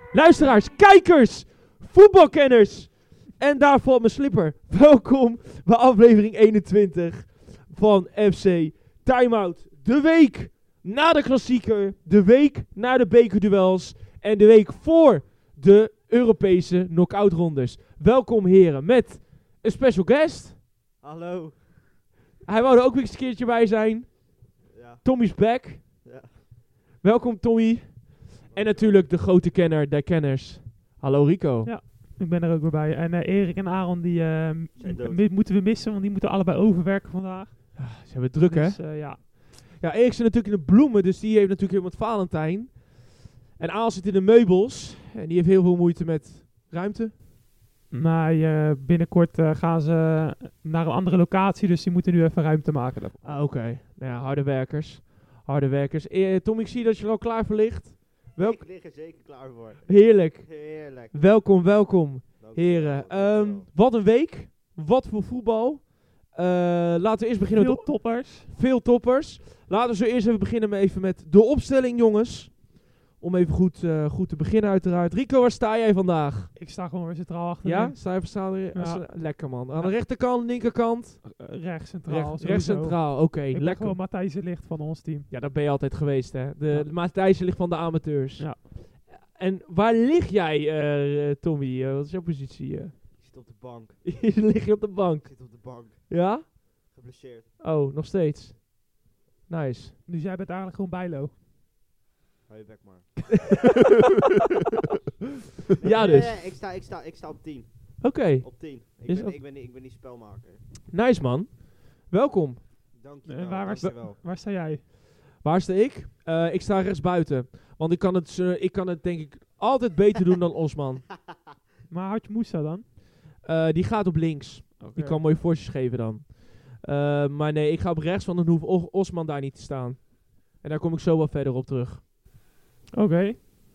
luisteraars, kijkers, voetbalkenners en daar valt mijn slipper. Welkom bij aflevering 21 van FC Timeout. De week na de klassieker, de week na de bekerduels en de week voor de Europese knock-out rondes. Welkom heren met een special guest. Hallo. Hij wou er ook weer eens een keertje bij zijn. Ja. Tommy's back. Ja. Welkom Tommy. En natuurlijk de grote kenner der kenners. Hallo Rico. Ja, ik ben er ook weer bij. En Erik en Aaron die moeten we missen, want die moeten allebei overwerken vandaag. Ze hebben het druk Dus, hè? ja. Ja, Erik zit natuurlijk in de bloemen, dus die heeft natuurlijk helemaal het Valentijn. En Aal zit in de meubels. En die heeft heel veel moeite met ruimte. Maar binnenkort gaan ze naar een andere locatie, dus die moeten nu even ruimte maken daarvoor. Ah, oké. Nou ja, harde werkers. Harde werkers. Tom, ik zie dat je er al klaar voor ligt. Ik lig er zeker klaar voor. Heerlijk. Heerlijk. Welkom, welkom. Dank Heren. u wel. Wat een week. Wat voor voetbal. Laten we eerst beginnen Veel met toppers. veel toppers. Laten we zo eerst even beginnen met de opstelling, jongens. Om even goed te beginnen uiteraard. Rico, waar sta jij vandaag? Ik sta gewoon weer centraal achter. Ja? Sta je verstaan? Ja. Lekker man. Aan de rechterkant, linkerkant? Rechts centraal. Rechts centraal, oké. Ik ben Lekker. gewoon Matthijs de Ligt van ons team. Ja, dat ben je altijd geweest, hè. Ja. De Matthijs ligt van de amateurs. Ja. En waar lig jij, Tommy? Wat is jouw positie? Ik zit op de bank. Lig je op de bank? Ik zit op de bank. Ja? Geblesseerd. Oh, nog steeds. Nice. Dus jij bent eigenlijk gewoon Bijlo. Hou je bek maar. Ja, dus. Nee, ik sta op 10. Oké. Op 10. Is dat- Ik ben die spelmaker. Nice, man. Welkom. Dank je En wel. waar sta jij? Waar sta ik? Ik sta rechts buiten. Want ik kan het denk ik altijd beter doen dan Osman. Maar had je Moussa dan? Die gaat op links. Die kan mooie voortjes geven dan. Maar nee, ik ga op rechts, want dan hoeft Osman daar niet te staan. En daar kom ik zo wel verder op terug. Oké.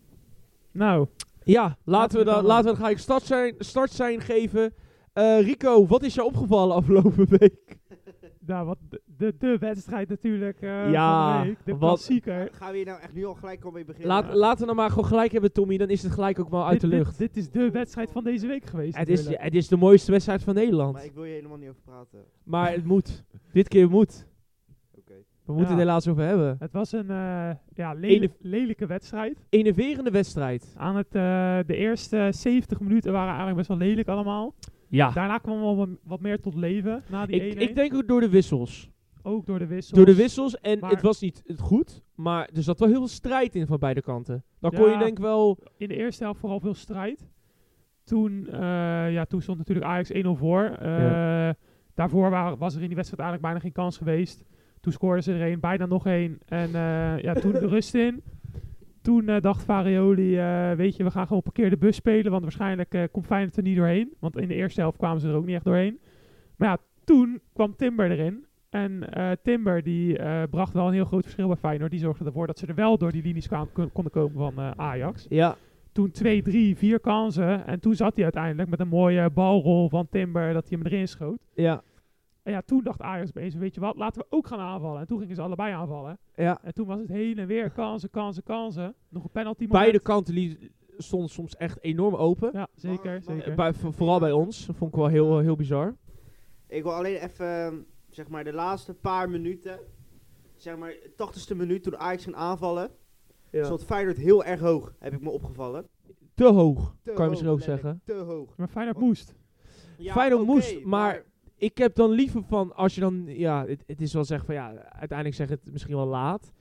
Nou, Ja, laten we dan- dan ga ik start zijn geven. Rico, wat is jou opgevallen afgelopen week? nou wat de wedstrijd natuurlijk Ja, van de week. De wat- klassieker. Gaan we hier nou echt nu al gelijk al mee beginnen? Laten we nou maar gewoon gelijk hebben, Tommy. Dan is het gelijk ook wel uit de lucht. Dit is de wedstrijd van deze week geweest. Het is de mooiste wedstrijd van Nederland. Maar ik wil je helemaal niet over praten. Maar het moet. Dit keer moet. Oké. We moeten Ja. het helaas over hebben. Het was een Ene- lelijke wedstrijd. Enerverende wedstrijd. Aan de eerste 70 minuten waren eigenlijk best wel lelijk allemaal. Ja. Daarna kwam wel wat meer tot leven. Na die 1-1. Ik denk ook door de wissels. Ook door de wissels. Door de wissels. En Maar- het was niet het goed. Maar er zat wel heel veel strijd in van beide kanten. Dan kon je Ja. denk ik wel... In de eerste helft vooral veel strijd. Toen stond natuurlijk Ajax 1-0 voor. Daarvoor was er in die wedstrijd eigenlijk bijna geen kans geweest. Toen scoorden ze er een, bijna nog één. En toen de rust in. Toen dacht Farioli, weet je, we gaan gewoon parkeer de bus spelen. Want waarschijnlijk komt Feyenoord er niet doorheen. Want in de eerste helft kwamen ze er ook niet echt doorheen. Maar ja, toen kwam Timber erin. En Timber die bracht wel een heel groot verschil bij Feyenoord. Die zorgde ervoor dat ze er wel door die linies konden komen van Ajax. Ja. Toen 2, 3, 4 kansen. En toen zat hij uiteindelijk met een mooie balrol van Timber dat hij hem erin schoot. Ja. En ja, toen dacht Ajax bezig, weet je wat, laten we ook gaan aanvallen. En toen gingen ze allebei aanvallen. Ja. En toen was het heen en weer, kansen. Nog een penalty moment. Beide kanten stonden soms echt enorm open. Ja, zeker. Vooral bij ons. Dat vond ik wel heel bizar. Ik wil alleen even, zeg maar, de laatste paar minuten. Zeg maar, 80ste minuut toen Ajax ging aanvallen. Stond Feyenoord heel erg hoog, heb ik me opgevallen. Te hoog, Te kan je misschien hoog, ook zeggen. letterlijk, Te hoog. Maar Feyenoord moest. Ja, Feyenoord oké, moest, maar ik heb dan liever van, als je dan, ja, het is wel zeggen van, ja, uiteindelijk zeg het misschien wel laat.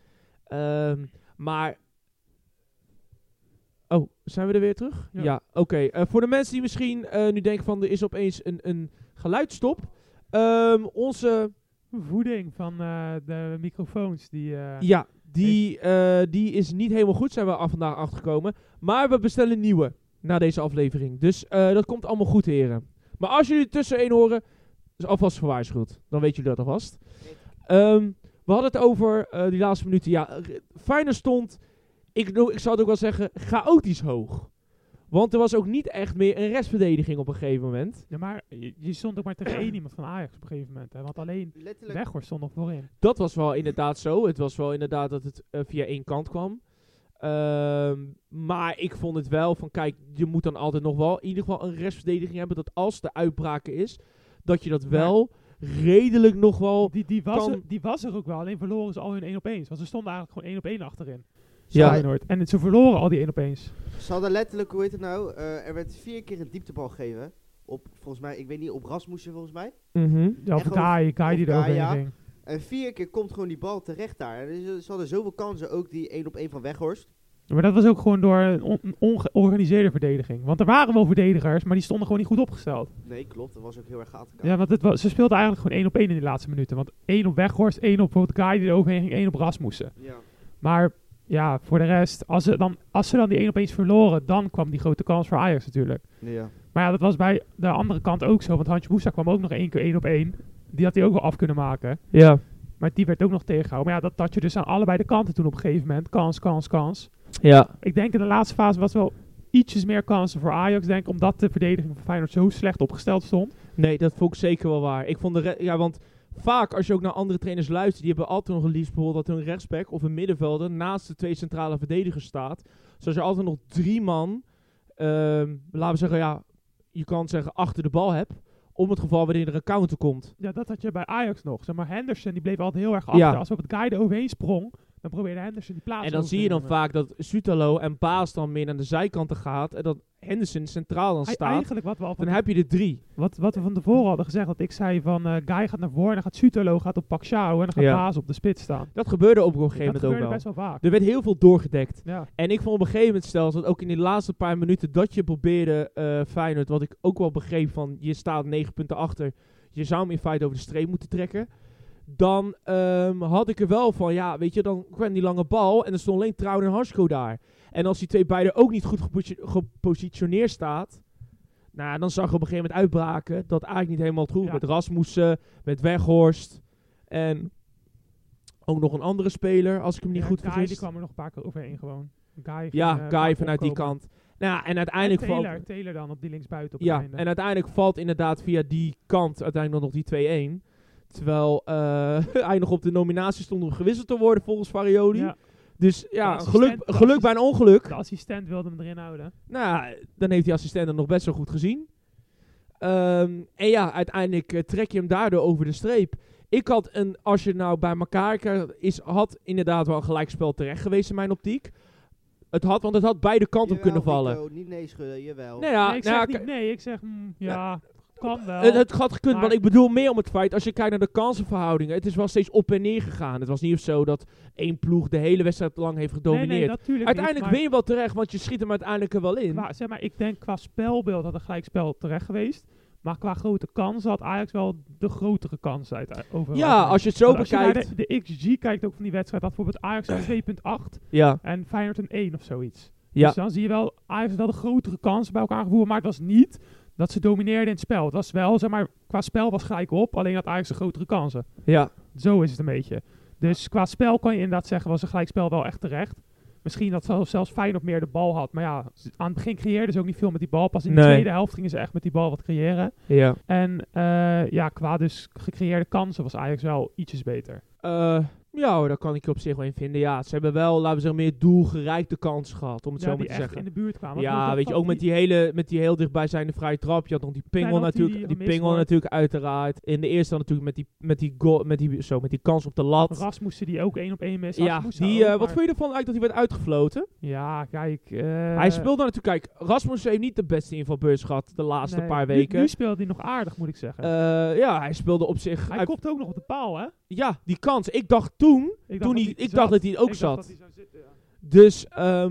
Maar, oh, zijn we er weer terug? Ja. Ja, oké. Voor de mensen die misschien nu denken van, er is opeens een geluidstop. Onze, Voeding van de microfoons. ja, die is niet helemaal goed, zijn we vandaag achtergekomen. Maar we bestellen een nieuwe na deze aflevering. Dus dat komt allemaal goed, heren. Maar als jullie tussenin horen, is alvast gewaarschuwd. Dan weten jullie dat alvast. We hadden het over die laatste minuten. Ja, Feyenoord stond, ik zou het ook wel zeggen, chaotisch hoog. Want er was ook niet echt meer een restverdediging op een gegeven moment. Ja, maar je stond ook maar tegen één iemand van Ajax op een gegeven moment. Hè? Want alleen letterlijk, Weghorst stond nog voorin. Dat was wel inderdaad zo. Het was wel inderdaad dat het via één kant kwam. Maar ik vond het wel van, kijk, je moet dan altijd nog wel in ieder geval een restverdediging hebben, dat als de uitbraken is, dat je dat wel redelijk nog wel Die was er ook wel, alleen verloren ze al hun 1-op-1's. Want ze stonden eigenlijk gewoon 1-op-1 achterin. Ja. En ze verloren al die 1-op-1's. Ze hadden letterlijk, hoe heet het nou, er werd 4 keer een dieptebal gegeven. Volgens mij, ik weet niet, op Rasmussen volgens mij. Ja, of Guy die eroverheen ging. En 4 keer komt gewoon die bal terecht daar. En ze hadden zoveel kansen, ook die 1-op-1 van Weghorst. Maar dat was ook gewoon door een ongeorganiseerde verdediging. Want er waren wel verdedigers, maar die stonden gewoon niet goed opgesteld. Nee, klopt. Dat was ook heel erg gaten. Ja, want ze speelden eigenlijk gewoon 1-op-1 in die laatste minuten. Want 1 op Weghorst, 1 op Guy die eroverheen ging, 1 op Rasmussen. Ja. Maar ja, voor de rest, als ze dan die 1-op-1's verloren, dan kwam die grote kans voor Ajax natuurlijk. Ja. Maar ja, dat was bij de andere kant ook zo. Want Hansje Moussa kwam ook nog 1 keer 1-op-1. Die had hij ook wel af kunnen maken. Ja. Maar die werd ook nog tegengehouden. Maar ja, dat had je dus aan allebei de kanten toen op een gegeven moment. Kans. Ja. Ik denk in de laatste fase was wel ietsjes meer kansen voor Ajax, denk ik, omdat de verdediging van Feyenoord zo slecht opgesteld stond. Nee, dat vond ik zeker wel waar. Ik vond want vaak als je ook naar andere trainers luistert, die hebben altijd nog het liefst bijvoorbeeld dat een rechtsback of een middenvelder naast de 2 centrale verdedigers staat. Zodat je altijd nog 3 man, laten we zeggen, je kan zeggen achter de bal hebt, om het geval wanneer er een counter komt. Ja, dat had je bij Ajax nog. Zeg maar, Henderson die bleef altijd heel erg achter. Ja. Als op het Guy er overheen sprong, dan probeerde Henderson die plaats En dan zie je dan vaak dat Sutalo en Baas dan meer naar de zijkanten gaat en dat Henderson centraal dan staat. Eigenlijk wat we al Dan heb je er 3. Wat we van tevoren hadden gezegd, dat ik zei van Guy gaat naar voren en dan gaat Sutalo op Paxiao en dan gaat Baas op de spits staan. Dat gebeurde op een gegeven moment ook wel. Dat gebeurde best wel vaak. Er werd heel veel doorgedekt. Ja. En ik vond op een gegeven moment zelfs dat ook in die laatste paar minuten dat je probeerde Feyenoord, wat ik ook wel begreep van je staat 9 punten achter, je zou hem in feite over de streep moeten trekken. Dan had ik er wel van, ja, weet je, dan kwam die lange bal en er stond alleen Trouwen en Harsco daar. En als die 2 beiden ook niet goed gepositioneerd staat, nou, dan zag je op een gegeven moment uitbraken dat eigenlijk niet helemaal het goed. Ja. Met Rasmussen, met Weghorst en ook nog een andere speler, als ik hem niet goed Guy vergis. die kwam er nog een paar keer overheen gewoon. Guy Vanuit die kant. Nou ja, en uiteindelijk en Taylor dan op die linksbuiten op het ja, einde. en uiteindelijk valt inderdaad via die kant uiteindelijk nog die 2-1. Terwijl hij nog op de nominatie stond om gewisseld te worden volgens Varioli. Ja. Dus ja, geluk bij een ongeluk. De assistent wilde hem erin houden. Nou, dan heeft die assistent het nog best wel goed gezien. En ja, uiteindelijk trek je hem daardoor over de streep. Ik had als je nou bij elkaar kijkt, had inderdaad wel een gelijkspel terecht geweest in mijn optiek. Want het had beide kanten op kunnen vallen. Rico, niet nee schudden, jawel. Ik zeg kan wel. Het had gekund, want ik bedoel meer om het feit, als je kijkt naar de kansenverhoudingen, het is wel steeds op en neer gegaan. Het was niet of zo dat één ploeg de hele wedstrijd lang heeft gedomineerd. Nee, uiteindelijk win je wel terecht, want je schiet hem uiteindelijk er wel in. Maar ik denk qua spelbeeld had een gelijkspel terecht geweest. Maar qua grote kansen had Ajax wel de grotere kans overal. Ja, als je het zo bekijkt. Als je naar de XG kijkt ook van die wedstrijd, had bijvoorbeeld Ajax een 2,8 en Feyenoord een 1 of zoiets. Ja. Dus dan zie je wel, Ajax had wel de grotere kansen bij elkaar gevoerd, maar het was niet dat ze domineerden in het spel. Het was wel, zeg maar, qua spel was gelijk op, alleen had Ajax de grotere kansen. Ja. Zo is het een beetje. Dus qua spel kan je inderdaad zeggen, was een gelijkspel wel echt terecht. Misschien dat zelfs Feyenoord meer de bal had. Maar ja, aan het begin creëerden ze ook niet veel met die bal. Pas in de tweede helft gingen ze echt met die bal wat creëren. Ja. En qua dus gecreëerde kansen was Ajax wel ietsjes beter. Ja, daar kan ik je op zich wel in vinden. Ja, ze hebben wel, laten we zeggen, meer doelgerijkte kansen gehad, om het zo maar te zeggen. In de buurt kwamen. Ja, weet je, ook met die heel dichtbij zijnde vrije trap. Je had nog die pingel natuurlijk, die pingel natuurlijk uiteraard. In de eerste dan natuurlijk met die kans op de lat. Rasmussen die ook 1-op-1 mist. Ja, wat vond je ervan eigenlijk dat hij werd uitgefloten? Ja, kijk. Hij speelde natuurlijk, kijk, Rasmussen heeft niet de beste invalbeurs gehad de laatste paar weken. Nu speelde hij nog aardig, moet ik zeggen. Ja, hij speelde op zich. Hij kopte ook nog op de paal, hè? Ja, die kans. Ik dacht dat hij ook zat. Dat hij zou zitten, ja. Dus,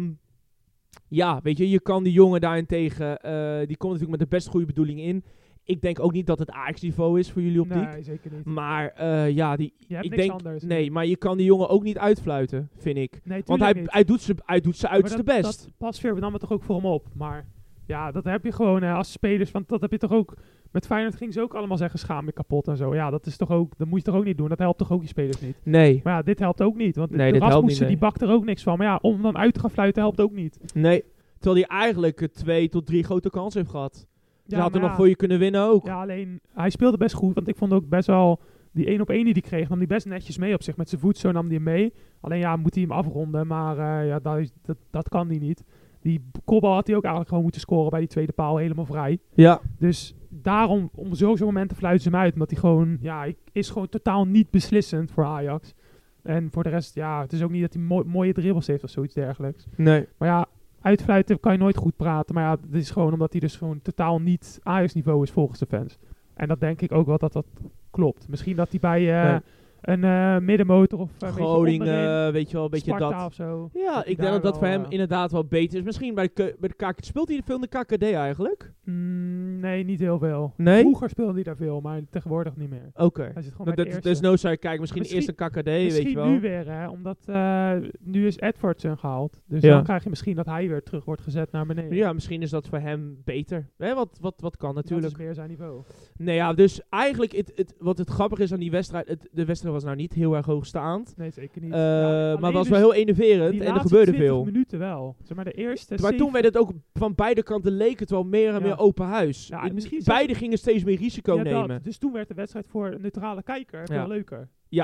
ja, weet je kan die jongen daarentegen, die komt natuurlijk met de best goede bedoeling in. Ik denk ook niet dat het Ajax-niveau is voor jullie optiek. Nee, zeker niet. Maar ik denk anders. Nee, maar je kan die jongen ook niet uitfluiten, vind ik. Nee, want hij doet zijn uiterste best. Dat Pasveer nam het toch ook voor hem op. Maar ja, dat heb je gewoon als spelers. Want dat heb je toch ook. Met Feyenoord gingen ze ook allemaal zeggen schaam je kapot en zo. Ja, dat is toch ook. Dat moet je toch ook niet doen. Dat helpt toch ook je spelers niet. Nee. Maar ja, dit helpt ook niet. Want dit Rasmussen die bakt er ook niks van. Maar ja, om dan uit te gaan fluiten helpt ook niet. Nee. Terwijl hij eigenlijk 2 tot 3 grote kansen heeft gehad. Ze had er nog ja, voor je kunnen winnen ook. Ja, alleen hij speelde best goed. Want ik vond ook best wel Die 1-op-1 die kreeg, nam die best netjes mee op zich. Met zijn voet zo nam hij hem mee. Alleen moet hij hem afronden, maar dat kan hij niet. Die kopbal had hij ook eigenlijk gewoon moeten scoren bij die tweede paal helemaal vrij. Ja. Dus daarom, om zo'n momenten fluiten ze hem uit. Omdat hij gewoon, is gewoon totaal niet beslissend voor Ajax. En voor de rest, het is ook niet dat hij mooie dribbles heeft of zoiets dergelijks. Nee. Maar uitfluiten kan je nooit goed praten. Maar het is gewoon omdat hij dus gewoon totaal niet Ajax-niveau is volgens de fans. En dat denk ik ook wel dat klopt. Misschien dat hij bij een middenmotor of Groningen, weet je wel, een beetje Sparta dat. Of zo. Ja, ik denk dat voor hem inderdaad wel beter is. Misschien bij de KKD. Speelt hij veel in de KKD eigenlijk? Nee, niet heel veel. Nee? Vroeger speelde hij daar veel, maar tegenwoordig niet meer. Oké. Hij zit gewoon bij de eerste. Dus no zou je kijken, misschien eerst een KKD, weet je wel. Misschien nu weer, hè, omdat nu is Edwardson gehaald. Dus dan krijg je misschien dat hij weer terug wordt gezet naar beneden. Ja, misschien is dat voor hem beter. Hè, wat kan natuurlijk. Dat is meer zijn niveau. Nee, dus eigenlijk, wat het grappige is aan die wedstrijd, de wedstrijd was nou niet heel erg hoogstaand. Nee, zeker niet. Maar het was wel heel enerverend en er gebeurde veel. Minuten wel. Zeg maar de eerste. Maar toen werd het ook van beide kanten leek het wel meer en meer open huis. Ja, beide gingen steeds meer risico nemen. Dus toen werd de wedstrijd voor een neutrale kijker veel leuker. Ja,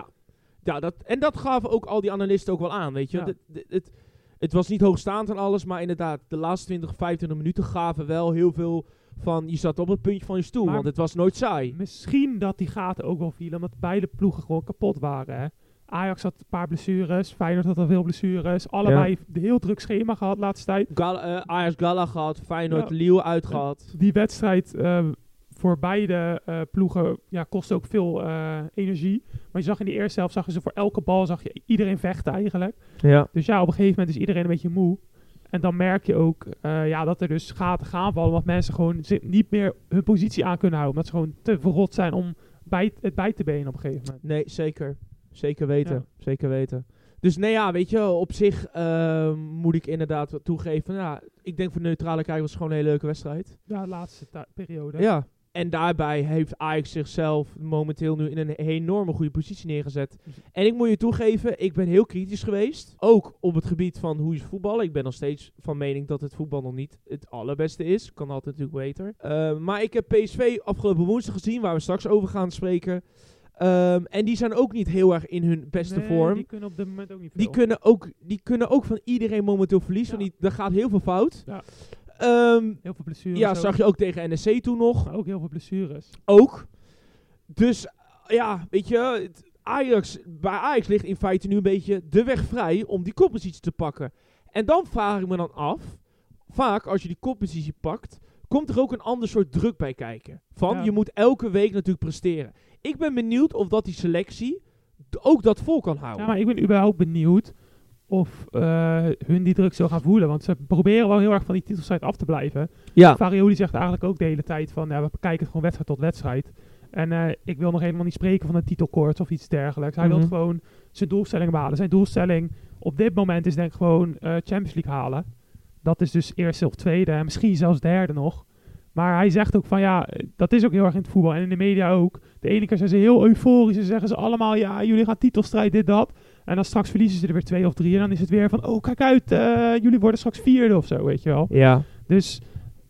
dat gaven ook al die analisten ook wel aan, weet je. Ja. Het was niet hoogstaand en alles, maar inderdaad, de laatste 20-25 minuten gaven wel heel veel van, je zat op het puntje van je stoel, want het was nooit saai. Misschien dat die gaten ook wel vielen, omdat beide ploegen gewoon kapot waren, hè. Ajax had een paar blessures, Feyenoord had al veel blessures. Allebei een heel druk schema gehad de laatste tijd. Ajax Gala gehad, Feyenoord Lille uitgehad. Die wedstrijd voor beide ploegen kostte ook veel energie. Maar je zag in de eerste helft, zagen ze voor elke bal iedereen vechten eigenlijk. Ja. Dus op een gegeven moment is iedereen een beetje moe. En dan merk je ook dat er dus gaten gaan vallen, omdat mensen gewoon niet meer hun positie aan kunnen houden. Omdat ze gewoon te verrot zijn om het bij te benen op een gegeven moment. Nee, zeker. Zeker weten. Ja. Zeker weten. Dus weet je, op zich moet ik inderdaad toegeven. Ik denk voor de neutrale kijker was het gewoon een hele leuke wedstrijd. Ja, de laatste periode. Ja. En daarbij heeft Ajax zichzelf momenteel nu in een enorme goede positie neergezet. En ik moet je toegeven, ik ben heel kritisch geweest. Ook op het gebied van hoe je voetballen. Ik ben nog steeds van mening dat het voetbal nog niet het allerbeste is. Kan altijd natuurlijk beter. Maar ik heb PSV afgelopen woensdag gezien, waar we straks over gaan spreken. En die zijn ook niet heel erg in hun beste vorm. Die kunnen op dit moment ook niet veel. Die kunnen ook van iedereen momenteel verliezen. Ja. Er gaat heel veel fout. Ja. Heel veel blessures. Ja, zag je ook tegen NEC toen nog. Maar ook heel veel blessures. Ook. Dus weet je, bij Ajax ligt in feite nu een beetje de weg vrij om die koppositie te pakken. En dan vraag ik me dan af, vaak als je die koppositie pakt, komt er ook een ander soort druk bij kijken. Je moet elke week natuurlijk presteren. Ik ben benieuwd of dat die selectie ook dat vol kan houden. Ja, maar ik ben überhaupt benieuwd of hun die druk zo gaan voelen. Want ze proberen wel heel erg van die titelstrijd af te blijven. Ja. Farioli zegt eigenlijk ook de hele tijd van, we kijken het gewoon wedstrijd tot wedstrijd. En ik wil nog helemaal niet spreken van een titelkoorts of iets dergelijks. Hij wil gewoon zijn doelstelling behalen. Zijn doelstelling op dit moment is denk ik gewoon Champions League halen. Dat is dus eerste of tweede en misschien zelfs derde nog. Maar hij zegt ook van dat is ook heel erg in het voetbal en in de media ook. De ene keer zijn ze heel euforisch en zeggen ze allemaal, jullie gaan titelstrijd, dit, dat. En dan straks verliezen ze er weer 2 of 3 en dan is het weer van, kijk uit, jullie worden straks 4e of zo, weet je wel. Ja. Dus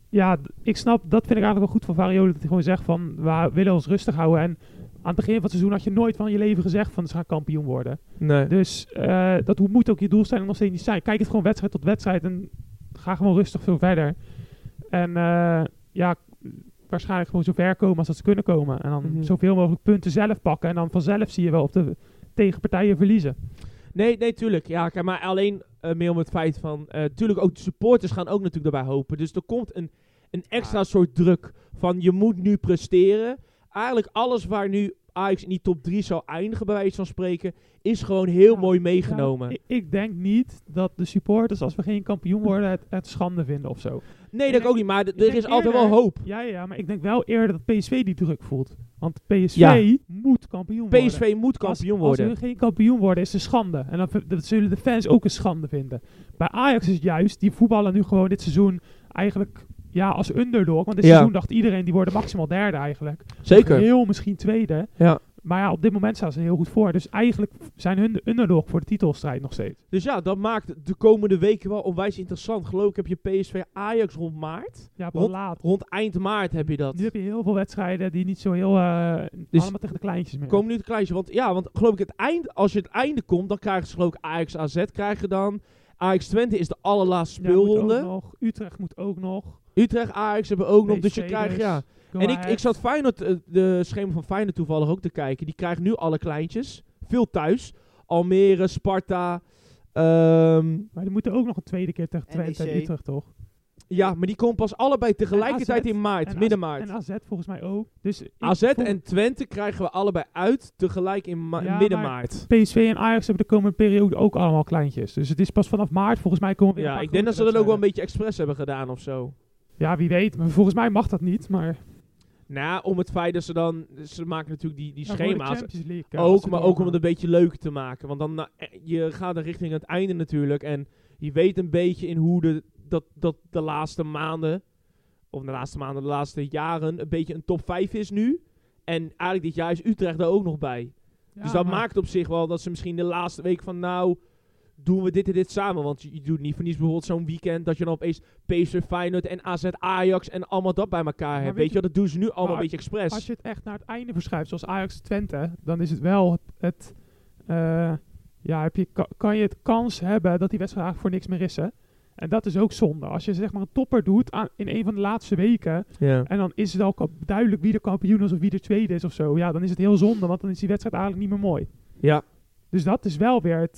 ik snap, dat vind ik eigenlijk wel goed van Farioli, dat hij gewoon zegt van, we willen ons rustig houden. En aan het begin van het seizoen had je nooit van je leven gezegd van, ze gaan kampioen worden. Nee. Dus dat moet ook je doelstelling nog steeds niet zijn. Kijk het gewoon wedstrijd tot wedstrijd en ga gewoon rustig veel verder. En waarschijnlijk gewoon zo ver komen als dat ze kunnen komen. En dan zoveel mogelijk punten zelf pakken. En dan vanzelf zie je wel of de tegenpartijen verliezen. Nee, tuurlijk. Ja, kijk, maar alleen meer om het feit van... tuurlijk ook de supporters gaan ook natuurlijk daarbij hopen. Dus er komt een extra soort druk van je moet nu presteren. Eigenlijk alles waar nu Ajax in die top 3 zou eindigen, bij wijze van spreken, is gewoon heel mooi meegenomen. Ik denk niet dat de supporters, als we geen kampioen worden, het schande vinden of zo. Nee, dat ook niet, maar er is altijd wel hoop. Ja, maar ik denk wel eerder dat PSV die druk voelt. Want PSV moet kampioen worden. PSV moet kampioen worden. Als we geen kampioen worden, is het een schande. En dat zullen de fans ook een schande vinden. Bij Ajax is het juist, die voetballen nu gewoon dit seizoen eigenlijk als underdog. Want dit seizoen dacht iedereen, die worden maximaal derde eigenlijk. Zeker. Heel misschien tweede. Ja. Maar ja, op dit moment staan ze heel goed voor. Dus eigenlijk zijn hun de underdog voor de titelstrijd nog steeds. Dus ja, dat maakt de komende weken wel onwijs interessant. Geloof ik heb je PSV Ajax rond maart. Ja, wel laat. Rond eind maart heb je dat. Nu heb je heel veel wedstrijden die niet zo heel... Dus allemaal tegen de kleintjes meer. Komen nu de kleintjes. Want geloof ik als je het einde komt, dan krijgen ze geloof ik Ajax AZ krijgen dan. Ajax Twente is de allerlaatste speelronde. Ja, moet ook nog. Utrecht moet ook nog. Utrecht, Ajax hebben ook nog. Dus je PSV krijgt, ja. Go En Ahead. ik zat Feyenoord, de schema van Feyenoord toevallig ook te kijken. Die krijgen nu alle kleintjes. Veel thuis. Almere, Sparta. Maar die moeten ook nog een tweede keer tegen Twente en NEC. Utrecht, toch? Ja, maar die komen pas allebei tegelijkertijd AZ in maart, en midden maart. En AZ volgens mij ook. Dus AZ en Twente krijgen we allebei uit tegelijk in Ja, midden maar maart. PSV en Ajax hebben de komende periode ook allemaal kleintjes. Dus het is pas vanaf maart volgens mij komen we weer Ja, een ik paar denk dat ze grote dat ook wel een wedstrijden. beetje expres hebben gedaan of zo. Ja, wie weet. Maar volgens mij mag dat niet. Maar Nou, om het feit dat ze dan... Ze maken natuurlijk die ja, voor de schema's Champions League, als ook, ze maar ook om doorgaan. het een beetje leuk te maken. Want dan, je gaat er richting het einde natuurlijk. En je weet een beetje in hoe de laatste maanden... Of de laatste jaren... Een beetje een top 5 is nu. En eigenlijk dit jaar is Utrecht daar ook nog bij. Ja, dus dat maar maakt op zich wel dat ze misschien de laatste week van... Nou, doen we dit en dit samen. Want je doet niet voor niets bijvoorbeeld zo'n weekend... Dat je dan opeens PSV, Feyenoord en AZ, Ajax... En allemaal dat bij elkaar hebt. Weet je wel, dat doen ze nu allemaal een beetje expres. als je het echt naar het einde verschuift, zoals Ajax Twente, dan is het wel kan je het kans hebben dat die wedstrijd eigenlijk voor niks meer is, hè? En dat is ook zonde. Als je zeg maar een topper doet in een van de laatste weken, Ja. en dan is het al duidelijk wie de kampioen is of wie de tweede is of zo, ja, dan is het heel zonde, want dan is die wedstrijd eigenlijk niet meer mooi. Ja. Dus dat is wel weer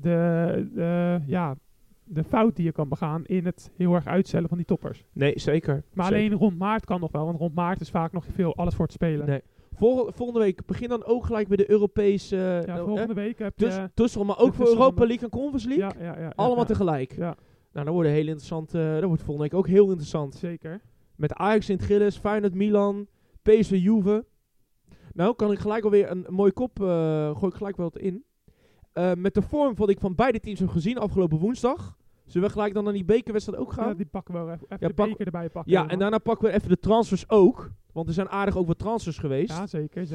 de fout die je kan begaan in het heel erg uitstellen van die toppers. Nee, zeker. Maar Zeker. alleen rond maart kan nog wel, want rond maart is vaak nog alles voor te spelen. Nee. Volgende week begin dan ook gelijk weer de Europese... Volgende week heb je... tussen, maar ook voor tussen- Europa League en Conference League. Ja, allemaal ja. tegelijk. Ja, Nou, dat wordt heel interessant. Dat wordt volgende week ook heel interessant. zeker. Met Ajax Sint-Gilles, Feyenoord Milan, PSV Juve. Nou, kan ik gelijk alweer een mooie kop... gooi ik gelijk wel wat in. Met de vorm wat ik van beide teams heb gezien afgelopen woensdag. Zullen we gelijk dan naar die bekerwedstrijd ook gaan? Ja, die pakken we wel even Ja, de pak- beker erbij pakken. Ja, en daarna pakken we even de transfers ook. Want er zijn aardig ook wat transfers geweest. Ja, zeker.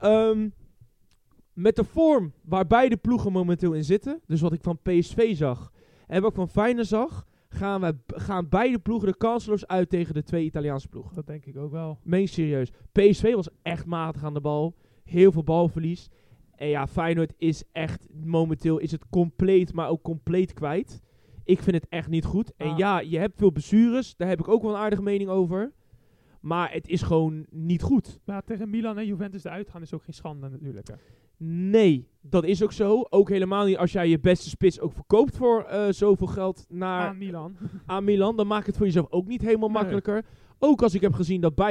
Met de vorm waar beide ploegen momenteel in zitten, dus wat ik van PSV zag en wat ik van Feyenoord zag, gaan beide ploegen de kansloos uit tegen de twee Italiaanse ploegen. Dat denk ik ook wel. Meen serieus. PSV was echt matig aan de bal. Heel veel balverlies. En ja, Feyenoord is echt, momenteel is het compleet, maar ook compleet kwijt. Ik vind het echt niet goed. En ja, je hebt veel blessures. Daar heb ik ook wel een aardige mening over. Maar het is gewoon niet goed. Maar tegen Milan en Juventus eruit gaan is ook geen schande natuurlijk. Hè. Nee, dat is ook zo. Ook helemaal niet als jij je beste spits ook verkoopt voor zoveel geld Aan Milan. aan Milan. Dan maakt het voor jezelf ook niet helemaal Nee. makkelijker. Ook als ik heb gezien dat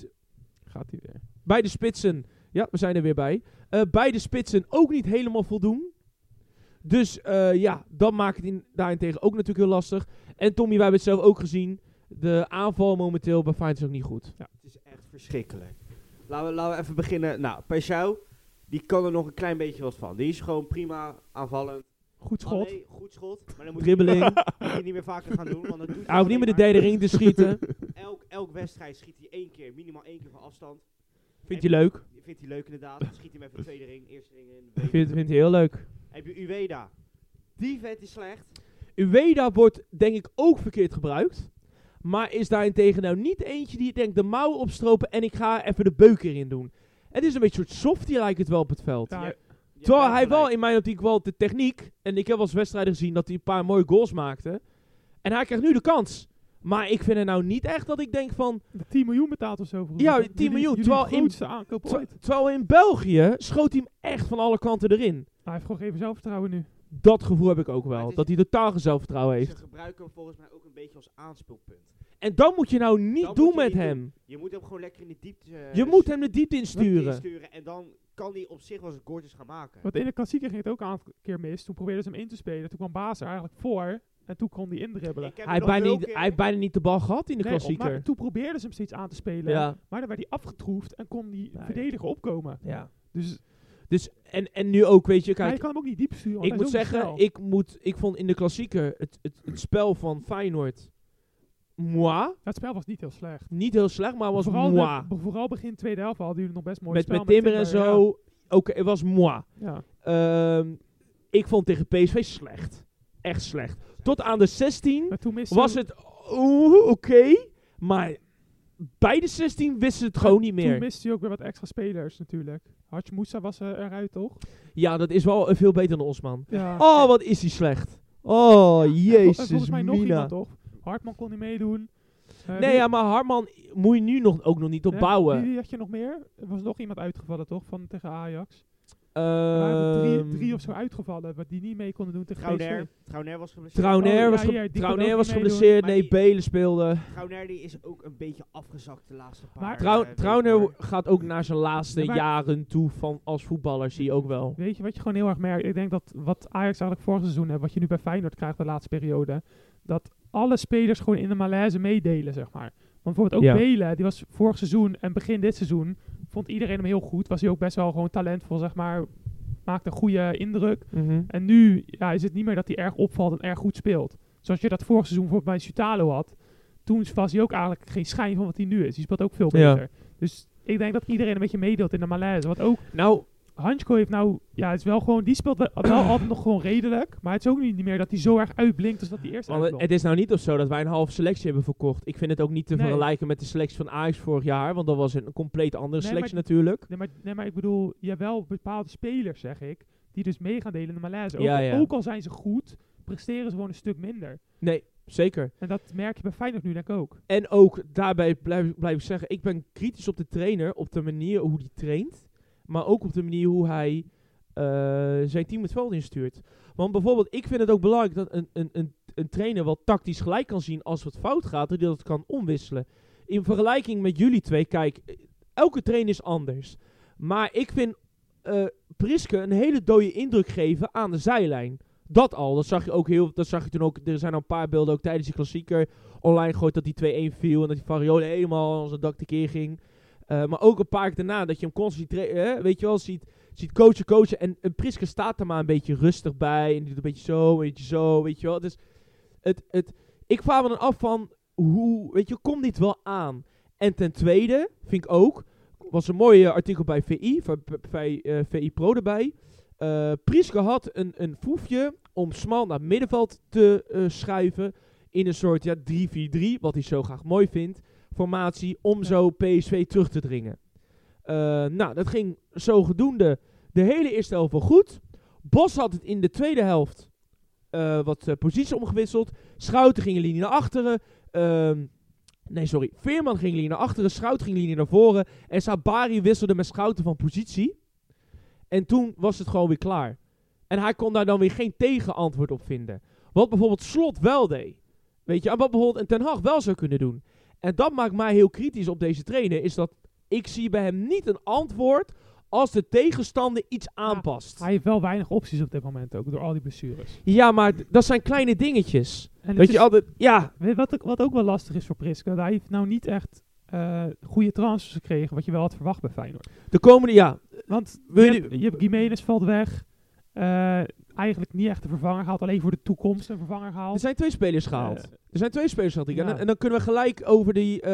Gaat hij weer. beide spitsen... Ja, we zijn er weer bij. Beide spitsen ook niet helemaal voldoen. Dus ja, dat maakt het daarentegen ook natuurlijk heel lastig. En Tommy, wij hebben het zelf ook gezien. De aanval momenteel bij Feyenoord is ook niet goed. Het is echt verschrikkelijk. Laten we even beginnen. Nou, Peixau, die kan er nog een klein beetje wat van. Die is gewoon prima aanvallend. Goed schot. Allee, goed schot. Maar dan moet Dribbeling. moet je niet meer vaker gaan doen. Want dat doet Hij hoeft niet meer de derde ring te schieten. Elk wedstrijd schiet hij minimaal één keer van afstand. Vindt hij leuk? Vindt hij leuk inderdaad. Dan schiet hij hem even de tweede ring, eerste ring in. Vindt hij heel leuk. Heb je Ueda. Die vent is slecht. Ueda wordt denk ik ook verkeerd gebruikt. Maar is daarentegen nou niet eentje die denkt de mouwen opstropen en ik ga even de beuk erin doen. Het is een beetje een soort softie lijkt het wel op het veld. Ja, Terwijl hij wel in mijn optiek wel de techniek, en ik heb wel eens wedstrijden gezien dat hij een paar mooie goals maakte. En hij krijgt nu de kans. Maar ik vind het nou niet echt dat ik denk van... De 10 miljoen betaald of zo. Voor Ja, jullie- 10 miljoen, jullie terwijl in- grootste aankoop ooit. Terwijl in België schoot hij hem echt van alle kanten erin. Hij heeft gewoon geen zelfvertrouwen nu. Dat gevoel heb ik ook Maar wel. het is- Dat hij totaal geen zelfvertrouwen Ze heeft. gebruiken hem volgens mij ook een beetje als aanspeelpunt. En dat moet je nou niet Dat doen moet je met niet hem. Je moet hem gewoon lekker in de diepte Je moet hem de diepte insturen. insturen. En dan kan hij op zich wel eens goaltjes gaan maken. Want in de klassieker ging het ook een aantal keer mis. Toen probeerden ze hem in te spelen. Toen kwam Baas er eigenlijk voor. En toen kon hij indribbelen. Ik heb Hij hem heeft nog bijna, veel niet, hij heeft bijna niet de bal gehad in de Nee, klassieker. maar toen probeerden ze hem steeds aan te spelen. Ja. Maar dan werd hij afgetroefd en kon die Nee. verdediger opkomen. Ja. Dus En nu ook, weet je, maar je kijk, kan hem ook niet diep sturen. want ik hij moet is ook zeggen, snel. ik vond in de klassieker het spel van Feyenoord, moi, Het spel was niet heel slecht. niet heel slecht, maar was moi. Vooral begin tweede helft hadden jullie nog best mooi Met spel. Timber en zo, oké, het was moi. Ja. Ik vond tegen PSV slecht. Echt slecht. Tot aan de 16 Maar toen miste was het oké. Maar bij de 16 wisten ze het gewoon niet meer. Toen miste hij ook weer wat extra spelers natuurlijk. Hadj Moussa was eruit, toch? Ja, dat is wel veel beter dan Osman. Ja. Oh, wat is hij slecht. Oh, jezus, volgens mij nog Mina. iemand, toch? Hartman kon niet meedoen. Nee, ja, maar Hartman moet je nu ook nog niet opbouwen. Wie had je nog meer? Er was nog iemand uitgevallen, toch? Tegen Ajax. Er waren 3 of zo uitgevallen, wat die niet mee konden doen tegen PSV. Trauner was geblesseerd. Trauner was geblesseerd. Nee, Belen speelde. Trauner die is ook een beetje afgezakt de laatste paar Maar Trauner gaat ook naar zijn laatste jaren toe als voetballer, zie je ook wel. Weet je wat je gewoon heel erg merkt? Ik denk dat wat Ajax eigenlijk vorig seizoen heeft, wat je nu bij Feyenoord krijgt de laatste periode, dat alle spelers gewoon in de malaise meedelen, zeg maar. Want bijvoorbeeld ook Belen, die was vorig seizoen en begin dit seizoen, vond iedereen hem heel goed. Was hij ook best wel gewoon talentvol, zeg maar. Maakte een goede indruk. Mm-hmm. En nu is het niet meer dat hij erg opvalt en erg goed speelt. Zoals je dat vorig seizoen bijvoorbeeld bij Sutalo had. Toen was hij ook eigenlijk geen schijn van wat hij nu is. Die speelt ook veel beter. Ja. Dus ik denk dat iedereen een beetje meedeelt in de malaise. Want ook Hansko heeft het is wel gewoon, die speelt wel altijd nog gewoon redelijk. Maar het is ook niet meer dat hij zo erg uitblinkt als dat hij eerst uitblonk. Het is nou niet of zo dat wij een halve selectie hebben verkocht. Ik vind het ook niet te vergelijken met de selectie van Ajax vorig jaar. Want dat was een compleet andere selectie natuurlijk. Nee, maar ik bedoel, je hebt wel bepaalde spelers, zeg ik, die dus mee gaan delen in de malaise. Ook al zijn ze goed, presteren ze gewoon een stuk minder. Nee, zeker. En dat merk je bij Feyenoord nu denk ik ook. En ook daarbij blijf ik zeggen, ik ben kritisch op de trainer, op de manier hoe hij traint. Maar ook op de manier hoe hij zijn team het veld instuurt. Want bijvoorbeeld, ik vind het ook belangrijk dat een trainer wel tactisch gelijk kan zien als het fout gaat. Dat hij dat kan omwisselen. In vergelijking met jullie twee, kijk, elke trainer is anders. Maar ik vind Priske een hele dode indruk geven aan de zijlijn. Dat al, dat zag je toen ook. Er zijn al een paar beelden ook tijdens die klassieker online gegooid dat die 2-1 viel. En dat die Farioli helemaal aan zijn dak tekeer ging. Maar ook een paar keer daarna dat je hem constant weet je wel, ziet coachen. En Priske staat er maar een beetje rustig bij. En die doet een beetje zo, weet je wel. Dus ik vraag me dan af van, hoe, weet je, komt dit wel aan? En ten tweede, vind ik ook, was een mooi artikel bij VI Pro erbij. Priske had een foefje om smal naar het middenveld te schuiven. In een soort 3-4-3, wat hij zo graag mooi vindt. Formatie om zo PSV terug te dringen. Dat ging zodoende de hele eerste helft wel goed. Bos had het in de tweede helft wat positie omgewisseld. Schouten ging een linie naar achteren. Veerman ging een linie naar achteren. Schouten ging een linie naar voren. En Sabari wisselde met Schouten van positie. En toen was het gewoon weer klaar. En hij kon daar dan weer geen tegenantwoord op vinden. Wat bijvoorbeeld Slot wel deed. Weet je, en wat bijvoorbeeld een Ten Hag wel zou kunnen doen. En dat maakt mij heel kritisch op deze trainer. Is dat ik zie bij hem niet een antwoord als de tegenstander iets aanpast. Hij heeft wel weinig opties op dit moment ook, door al die blessures. Ja, maar dat zijn kleine dingetjes. En weet je, altijd, ja. Wat ook wel lastig is voor Priske, hij heeft nou niet echt goede transfers gekregen, wat je wel had verwacht bij Feyenoord. De komende, Want je hebt Gimenez valt weg. Eigenlijk niet echt een vervanger gehaald, alleen voor de toekomst een vervanger gehaald. Er zijn 2 spelers gehaald. En dan kunnen we gelijk over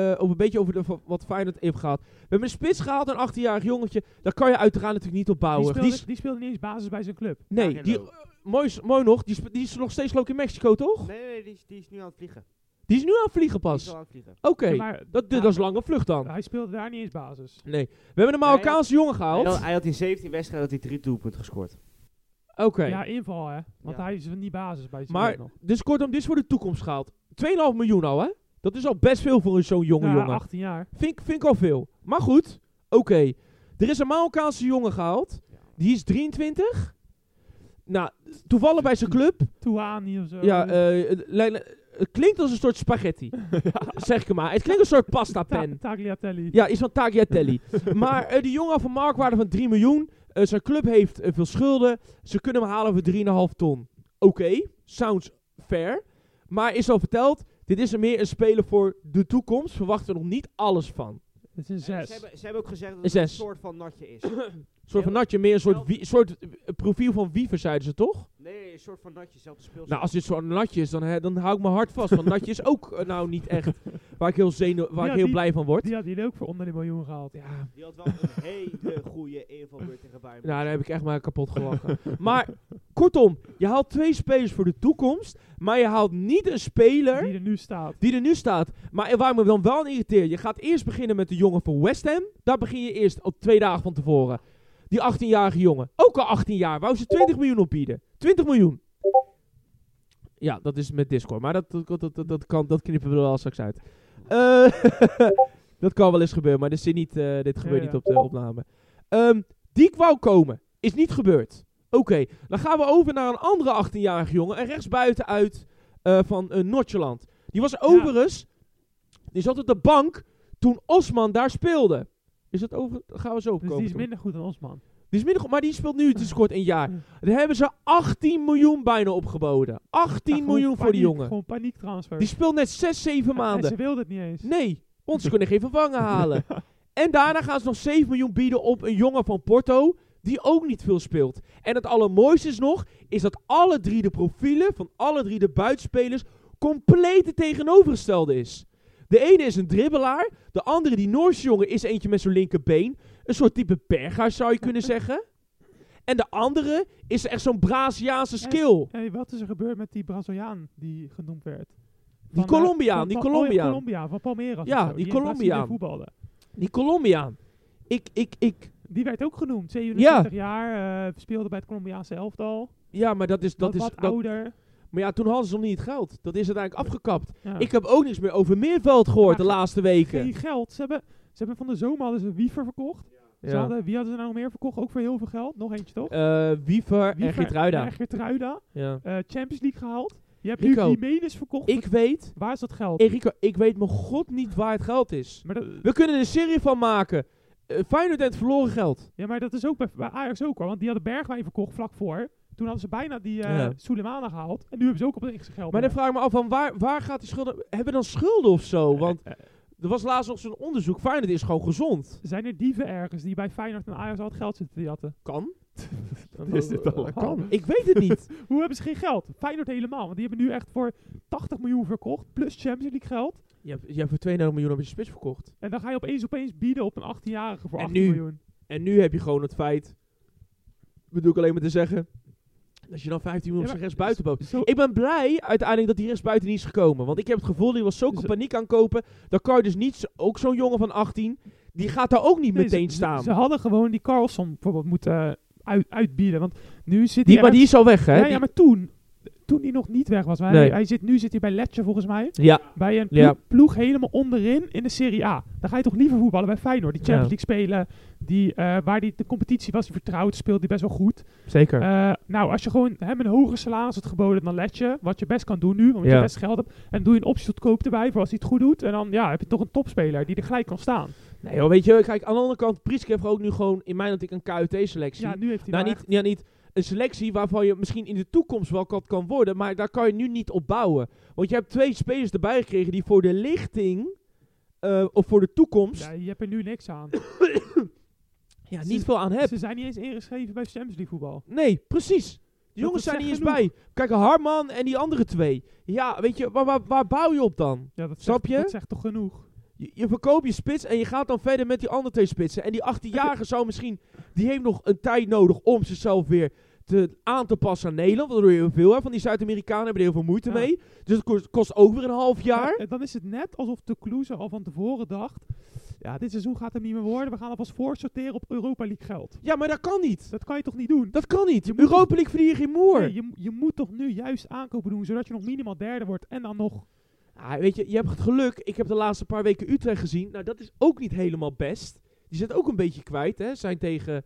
wat Feyenoord heeft gehad. We hebben een spits gehaald, een 18-jarig jongetje. Daar kan je uiteraard natuurlijk niet op bouwen. Die speelde niet eens basis bij zijn club. Nee, mooi nog. Die is nog steeds in Mexico, toch? Nee, die is nu aan het vliegen. Die is nu aan het vliegen pas? Oké, dat is lange vlucht dan. Hij speelde daar niet eens basis. Nee. We hebben een Marokkaanse jongen gehaald. Hij had in 17 wedstrijden 3 doelpunten gescoord. Oké. Ja, inval hè. Want hij is niet basis bij zijn Maar, nog. dus kortom, dit is voor de toekomst gehaald. 2,5 miljoen al, hè? Dat is al best veel voor zo'n jonge jongen. 18 jaar. Vind ik al veel. Maar goed, oké. Er is een Marokkaanse jongen gehaald. Die is 23. Nou, toevallig bij zijn club. Touani of zo. Ja, het klinkt als een soort spaghetti. Zeg ik maar. Het klinkt als een soort pasta pen. Tagliatelle. Ja, iets van tagliatelle. Maar die jongen van marktwaarde van 3 miljoen. Zijn club heeft veel schulden. Ze kunnen hem halen voor 3,5 ton. Oké, sounds fair. Maar is al verteld, dit is meer een speler voor de toekomst. Verwachten we nog niet alles van. Het is een 6. Ze hebben ook gezegd dat het een soort van natje is. Een soort van natje, meer een soort profiel van Wiever, zeiden ze toch? Nee, een soort van natje, zelfde speelstijl. Nou, als dit zo'n natje is, dan hou ik mijn hart vast. Want natje is ook nou niet echt waar ik heel blij van word. Die had hij ook voor onder de miljoen gehaald. Ja. Die had wel een hele goede invalbeurt tegen Bayern. Nou, daar heb ik echt maar kapot gelachen. Maar, kortom, je haalt 2 spelers voor de toekomst, maar je haalt niet een speler Die er nu staat. Maar waar me dan wel aan irriteert, je gaat eerst beginnen met de jongen van West Ham. Daar begin je eerst op 2 dagen van tevoren. Die 18-jarige jongen, ook al 18 jaar, wou ze 20 miljoen opbieden. 20 miljoen. Ja, dat is met Discord, maar dat knippen we er wel straks uit. Dat kan wel eens gebeuren, maar dit gebeurt niet op de opname. Die wou komen, is niet gebeurd. Oké, dan gaan we over naar een andere 18-jarige jongen, een rechtsbuiten uit van Noordjylland. Die was overigens, die zat op de bank toen Osman daar speelde. Is dat over? Gaan we zo Dus komen. die is minder goed dan Osman. Die is minder goed, maar die speelt nu, het is kort een jaar. Daar hebben ze 18 miljoen bijna opgeboden. 18 miljoen voor die jongen. Gewoon paniektransfer. Die speelt net 6-7 maanden. En ze wilde het niet eens. Nee, want ze kunnen geen vervanger halen. En daarna gaan ze nog 7 miljoen bieden op een jongen van Porto, die ook niet veel speelt. En het allermooiste is nog, is dat alle 3 de profielen van alle 3 de buitenspelers compleet het tegenovergestelde is. De ene is een dribbelaar, de andere, die Noorse jongen, is eentje met zijn linkerbeen. Een soort type Berghuis zou je kunnen zeggen. En de andere is echt zo'n Braziliaanse skill. Hey, wat is er gebeurd met die Braziliaan die genoemd werd? Die Colombiaan. Colombiaan, van Palmeiras. Ja, die Colombiaan. Die Colombiaan. Die werd ook genoemd. 27 jaar, speelde bij het Colombiaanse elftal. Ja, maar dat is wat ouder. Maar ja, toen hadden ze nog niet het geld. Dat is uiteindelijk afgekapt. Ja. Ik heb ook niks meer over Meerveld gehoord de laatste weken. Geen geld. Ze hebben van de zomer hadden ze Wiever verkocht. Ja. Wie hadden ze nou nog meer verkocht? Ook voor heel veel geld. Nog eentje toch? Wiever en Geertruida. Ja. Champions League gehaald. Je hebt Rico, nu Jiménez verkocht. Ik weet... Waar is dat geld? Rico, ik weet mijn god niet waar het geld is. Maar we kunnen er een serie van maken. Feyenoord heeft verloren geld. Ja, maar dat is ook bij Ajax ook hoor. Want die hadden Bergwijn verkocht vlak voor. Toen hadden ze bijna die Souleymane gehaald. En nu hebben ze ook op het zijn geld. Maar dan vraag ik me af, van waar gaat die schulden... Hebben we dan schulden of zo? Want er was laatst nog zo'n onderzoek. Feyenoord is gewoon gezond. Zijn er dieven ergens die bij Feyenoord en Ajax al het geld zitten te jatten? Kan. Kan. Ik weet het niet. Hoe hebben ze geen geld? Feyenoord helemaal. Want die hebben nu echt voor 80 miljoen verkocht. Plus Champions League geld. Je hebt voor 2,5 miljoen op je spits verkocht. En dan ga je opeens bieden op een 18-jarige voor 18 miljoen. En nu heb je gewoon het feit... Bedoel ik alleen maar te zeggen... Dat je dan 15 miljoen op zijn rechtsbuiten boopt. Ik ben blij uiteindelijk dat die rechtsbuiten niet is gekomen. Want ik heb het gevoel, die was zo paniek aankopen. Dan kan je dus niet... Ook zo'n jongen van 18... Die gaat daar ook niet meteen staan. Ze hadden gewoon die Carlson bijvoorbeeld moeten uitbieden. Want nu zit maar die is al weg, hè? Ja, maar toen hij nog niet weg was. Nu zit hij bij Lecce volgens mij. Ja. Bij een ploeg helemaal onderin in de Serie A. Dan ga je toch liever voetballen bij Feyenoord. Die Champions League spelen. Waar de competitie was vertrouwd, speelt die best wel goed. Zeker. Nou, als je gewoon hem een hoger salaris had geboden dan Lecce. Wat je best kan doen nu, omdat je best geld hebt. En doe je een optie tot koop erbij voor als hij het goed doet. En dan heb je toch een topspeler die er gelijk kan staan. Nee hoor, weet je, kijk, aan de andere kant, Prieske heeft ook nu gewoon in mijn optiek een KUT-selectie. Ja, nu heeft hij niet een selectie waarvan je misschien in de toekomst wel kan worden, maar daar kan je nu niet op bouwen. Want je hebt 2 spelers erbij gekregen die voor de lichting, of voor de toekomst... Ja, je hebt er nu niks aan. Niet veel aan hebt. Ze zijn niet eens ingeschreven bij Champions League voetbal. Nee, precies. De jongens zijn niet eens bij. Kijk, Harman en die andere 2. Ja, weet je, waar bouw je op dan? Ja, Snap je? Dat zegt toch genoeg? Je verkoopt je spits en je gaat dan verder met die andere 2 spitsen. En die 18-jarige zou misschien... Die heeft nog een tijd nodig om zichzelf weer aan te passen aan Nederland. Dat doe je heel veel. Hè? Van die Zuid-Amerikanen hebben er heel veel moeite mee. Dus het kost ook weer een half jaar. Ja, dan is het net alsof de Kloeze al van tevoren dacht... Ja, dit seizoen gaat hem niet meer worden. We gaan alvast voorsorteren op Europa League geld. Ja, maar dat kan niet. Dat kan je toch niet doen? Dat kan niet. Europa League verdien je geen moer. Nee, je moet toch nu juist aankopen doen, zodat je nog minimaal derde wordt. En dan nog... Weet je hebt het geluk. Ik heb de laatste paar weken Utrecht gezien. Nou, dat is ook niet helemaal best. Die zit ook een beetje kwijt. Hè. Zijn tegen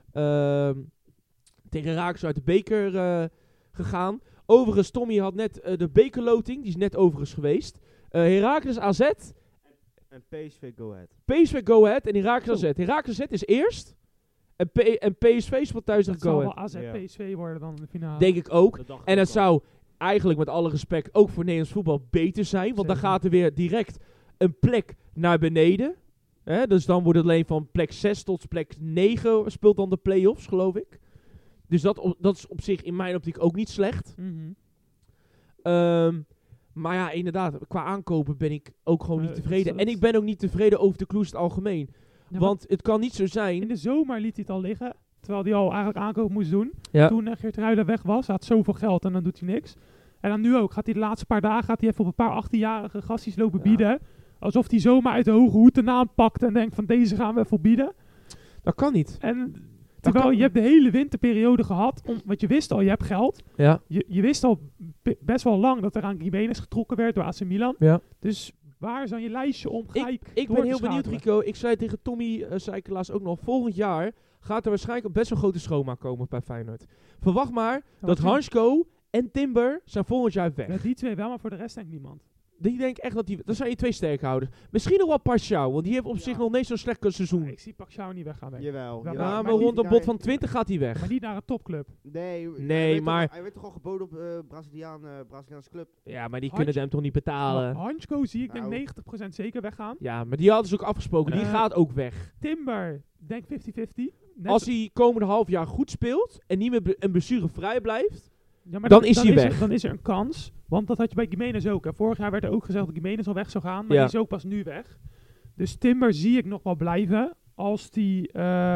Raakers uit de beker gegaan. Overigens, Tommy had net de bekerloting. Die is net overigens geweest. Heracles AZ... En PSV Go Ahead. PSV Go Ahead en Heracles AZ. Heracles AZ is eerst. En PSV speelt thuis tegen Go Ahead. Dat zal wel AZ PSV worden dan in de finale. Denk ik ook. En het zou eigenlijk met alle respect ook voor Nederlands voetbal beter zijn. Want dan gaat er weer direct een plek naar beneden. Dus dan wordt het alleen van plek 6 tot plek 9 speelt dan de play-offs, geloof ik. Dus dat is op zich in mijn optiek ook niet slecht. Mm-hmm. Maar ja, inderdaad, qua aankopen ben ik ook gewoon niet tevreden. dat En ik ben ook niet tevreden over de Kloes in het algemeen. Ja, want het kan niet zo zijn... In de zomer liet hij het al liggen, terwijl hij al eigenlijk aankoop moest doen. Ja. Toen Geertruida weg was, had zoveel geld en dan doet hij niks. En dan nu ook, gaat hij de laatste paar dagen even op een paar 18-jarige gastjes lopen bieden. Alsof hij zomaar uit de hoge hoed de naam pakt en denkt van deze gaan we even bieden. Dat kan niet. En terwijl je hebt de hele winterperiode gehad, want je wist al, je hebt geld. Ja. Je wist al best wel lang dat er aan Gimenez getrokken werd door AC Milan. Ja. Dus waar is dan je lijstje om gelijk Ik ben heel benieuwd, Rico. Ik zei tegen Tommy, zei ik laatst ook nog, volgend jaar gaat er waarschijnlijk best een grote schoonmaak komen bij Feyenoord. Verwacht maar dat Hansko en Timber zijn volgend jaar weg. Ja, die twee wel, maar voor de rest denkt niemand. Die denk echt dat dat zijn je 2 sterkhouders. Misschien nog wel Pashao, want die heeft op zich nog niet zo'n slecht seizoen. Ik zie Pashao niet weggaan, denk ik. Jawel. Maar rond een bod van 20 gaat hij weg. Maar niet naar een topclub. Nee, maar... Hij werd toch al geboden op Braziliaanse club. Ja, maar die kunnen hem toch niet betalen. Hansko zie ik denk 90% zeker weggaan. Ja, maar die hadden ze ook afgesproken. Die gaat ook weg. Timber, denk 50-50. Als hij komende half jaar goed speelt en niet meer een blessurevrij blijft, ja, maar dan is hij weg. Dan is er een kans. Want dat had je bij Gimenez ook. Hè. Vorig jaar werd er ook gezegd dat Gimenez al weg zou gaan. Maar die is ook pas nu weg. Dus Timber zie ik nog wel blijven. Als die...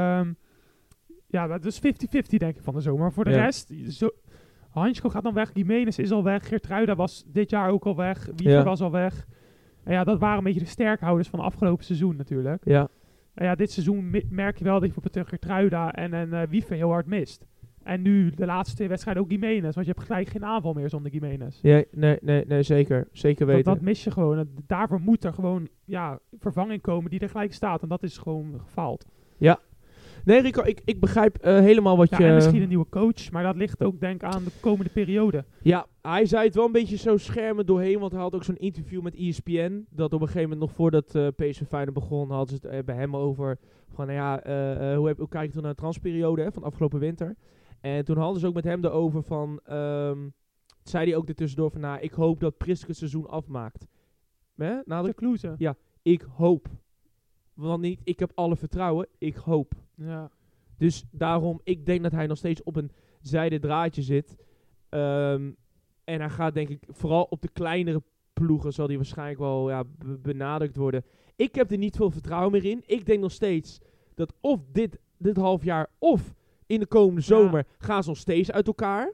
ja, dat is 50-50 denk ik van de zomer. Maar voor de rest... Hansko gaat dan weg. Gimenez is al weg. Geertruida was dit jaar ook al weg. Wiever was al weg. En ja, dat waren een beetje de sterkhouders van het afgelopen seizoen natuurlijk. Ja. En ja, dit seizoen merk je wel dat je bijvoorbeeld Geertruida en Wiever heel hard mist. En nu de laatste 2 wedstrijden ook Gimenez. Want je hebt gelijk geen aanval meer zonder Gimenez. Ja, nee, zeker. Zeker weten. Dat mis je gewoon. Daarvoor moet er gewoon vervanging komen die er gelijk staat. En dat is gewoon gefaald. Ja. Nee, Rico, ik begrijp helemaal wat je... En misschien een nieuwe coach. Maar dat ligt ook denk ik aan de komende periode. Ja, hij zei het wel een beetje zo schermen doorheen. Want hij had ook zo'n interview met ESPN. Dat op een gegeven moment nog voordat PSV Feyenoord begon, hadden ze het bij hem over. Van hoe kijk je toen naar de transperiode van afgelopen winter? En toen hadden ze ook met hem erover van... zei hij ook ertussendoor van... ik hoop dat Priske het seizoen afmaakt. De Kloeze. Ja, ik hoop. Want niet, ik heb alle vertrouwen. Ik hoop. Ja. Dus daarom, ik denk dat hij nog steeds op een zijden draadje zit. En hij gaat denk ik, vooral op de kleinere ploegen zal hij waarschijnlijk wel benadrukt worden. Ik heb er niet veel vertrouwen meer in. Ik denk nog steeds dat of dit half jaar of in de komende zomer gaan ze nog steeds uit elkaar.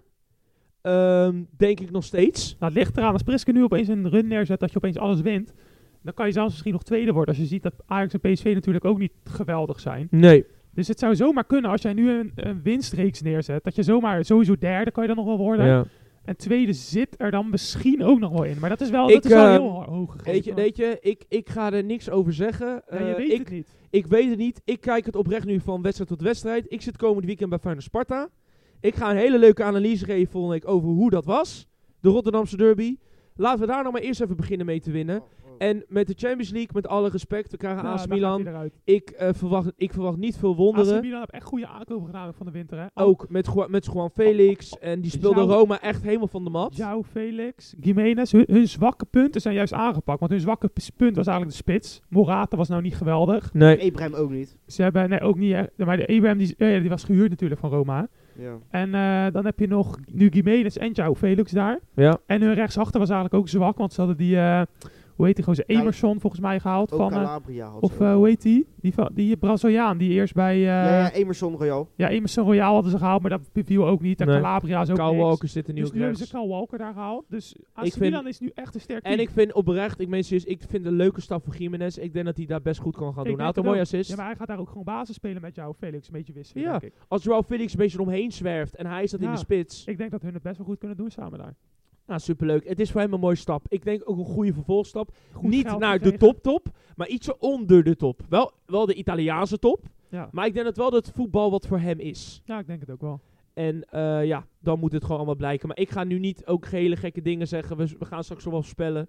Denk ik nog steeds. Nou, het ligt eraan. Als Priske nu opeens een run neerzet dat je opeens alles wint, dan kan je zelfs misschien nog tweede worden. Als je ziet dat Ajax en PSV natuurlijk ook niet geweldig zijn. Nee. Dus het zou zomaar kunnen als jij nu een winstreeks neerzet. Dat je zomaar sowieso derde kan je dan nog wel worden. Ja. En tweede zit er dan misschien ook nog wel in. Maar dat is wel, heel hoog gegeven. Weet je, ik ga er niks over zeggen. Ja, je weet het niet. Ik weet het niet. Ik kijk het oprecht nu van wedstrijd tot wedstrijd. Ik zit komend weekend bij Feyenoord Sparta. Ik ga een hele leuke analyse geven volgende week over hoe dat was. De Rotterdamse derby. Laten we daar nog maar eerst even beginnen mee te winnen. En met de Champions League, met alle respect, we krijgen AC Milan. Ik verwacht niet veel wonderen. AC Milan heeft echt goede aankopen gedaan van de winter. Hè? Ook met Juan Felix. En die speelde Roma echt helemaal van de mat. João Felix, Gimenez. Hun zwakke punten zijn juist aangepakt. Want hun zwakke punt was eigenlijk de spits. Morata was nou niet geweldig. Nee. Abraham ook niet. Ze hebben ook niet echt. Maar de Abraham die was gehuurd natuurlijk van Roma. Ja. En dan heb je nog nu Gimenez en João Felix daar. Ja. En hun rechtsachter was eigenlijk ook zwak. Want ze hadden die... hoe heet die gozer? Emerson volgens mij gehaald. Ook van Calabria. Hoe heet die? Die Braziliaan die eerst bij... Emerson Royal. Ja, Emerson Royal hadden ze gehaald, maar dat viel ook niet. En Calabria is ook Kyle Walker zit er nu dus ook nu hebben ze Kyle Walker daar gehaald. Dus AC Milan is nu echt een sterk team. En ik vind oprecht, ik vind het een leuke stap voor Gimenez. Ik denk dat hij daar best goed kan gaan doen. Hij had een mooie assist. Ja, maar hij gaat daar ook gewoon basis spelen met João Felix. Een beetje wisselen, denk ik. Als João Felix een beetje omheen zwerft en hij staat in de spits. Ik denk dat hun het best wel goed kunnen doen samen daar. Nou, superleuk. Het is voor hem een mooie stap. Ik denk ook een goede vervolgstap. Goed niet naar de top, maar ietsje onder de top. Wel de Italiaanse top. Ja. Maar ik denk dat wel dat voetbal wat voor hem is. Ja, ik denk het ook wel. En dan moet het gewoon allemaal blijken. Maar ik ga nu niet ook hele gekke dingen zeggen. We gaan straks wel voorspellen.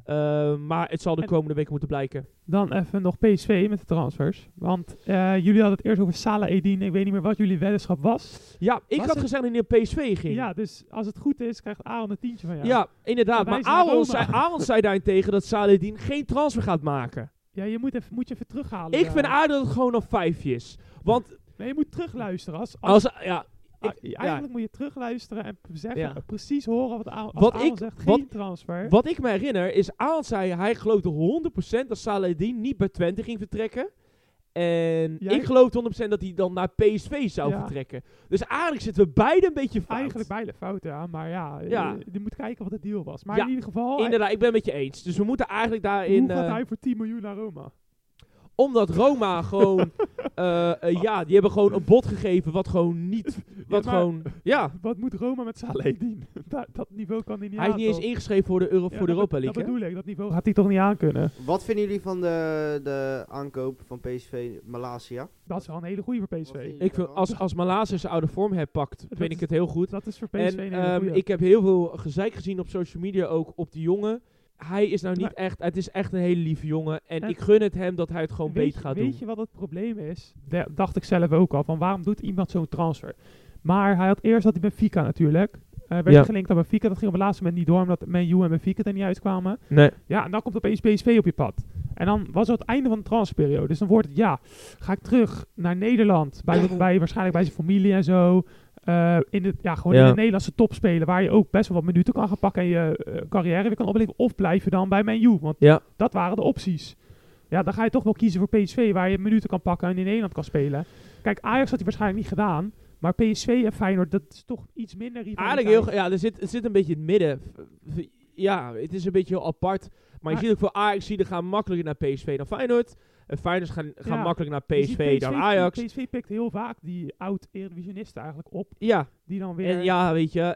Maar het zal de komende weken moeten blijken. Dan even nog PSV met de transfers. Want jullie hadden het eerst over Salah Eddin. Ik weet niet meer wat jullie weddenschap was. Ja, ik had gezegd dat hij naar PSV ging. Ja, dus als het goed is, krijgt Aaron een tientje van jou. Ja, inderdaad. Maar Aaron zei daarentegen dat Salah Eddin geen transfer gaat maken. Ja, moet je even terughalen. Ik vind aardig dat het gewoon nog 5 is. Want... Nee, je moet terugluisteren. Eigenlijk moet je terugluisteren en zeggen, precies horen wat Aaron zegt. Geen transfer. Wat ik me herinner is, Aaron zei, hij geloofde 100% dat Saladin niet bij Twente ging vertrekken. En ik geloof 100% dat hij dan naar PSV zou vertrekken. Dus eigenlijk zitten we beide een beetje fout. Eigenlijk beide fout, maar je moet kijken wat het deal was. Maar in ieder geval... Inderdaad, ik ben het met je eens. Dus we moeten eigenlijk daarin... Hoe gaat hij voor 10 miljoen naar Roma? Omdat Roma gewoon... die hebben gewoon een bod gegeven wat gewoon niet... Wat moet Roma met Saladin? Dat niveau kan hij niet aan. Hij is niet eens ingeschreven voor de Europa League. Dat bedoel ik. Dat niveau gaat hij toch niet aan kunnen. Wat vinden jullie van de aankoop van PSV Malasia? Dat is wel een hele goede voor PSV. Ik vind, als Malasia zijn oude vorm herpakt, vind ik het heel goed. Dat is voor PSV een hele goede. Ik heb heel veel gezeik gezien op social media ook op die jongen. Hij is nou niet echt... Het is echt een hele lieve jongen. En ik gun het hem dat hij het gewoon beter gaat doen. Weet je wat het probleem is? Dacht ik zelf ook al. Van waarom doet iemand zo'n transfer? Maar hij had eerst Benfica natuurlijk. Werd gelinkt aan Benfica. Dat ging op het laatste moment niet door. Omdat Man U en Benfica er niet uitkwamen. Nee. Ja, en dan komt opeens PSV op je pad. En dan was het einde van de transferperiode. Dus dan wordt het, ga ik terug naar Nederland. Waarschijnlijk bij zijn familie en zo. In de Nederlandse topspelen, waar je ook best wel wat minuten kan gaan pakken en je carrière weer kan opleveren. Of blijf je dan bij Man U, want dat waren de opties. Ja, dan ga je toch wel kiezen voor PSV, waar je minuten kan pakken en in Nederland kan spelen. Kijk, Ajax had hij waarschijnlijk niet gedaan, maar PSV en Feyenoord, dat is toch iets minder rivaliteit. Eigenlijk er zit een beetje in het midden. Ja, het is een beetje heel apart. Maar je ziet ook voor Ajax, die gaan makkelijker naar PSV dan Feyenoord. En Feyenoord gaan makkelijk naar PSV dan Ajax. PSV pikt heel vaak die oud-eredivisionisten eigenlijk op. Ja. Die dan weer... En weet je,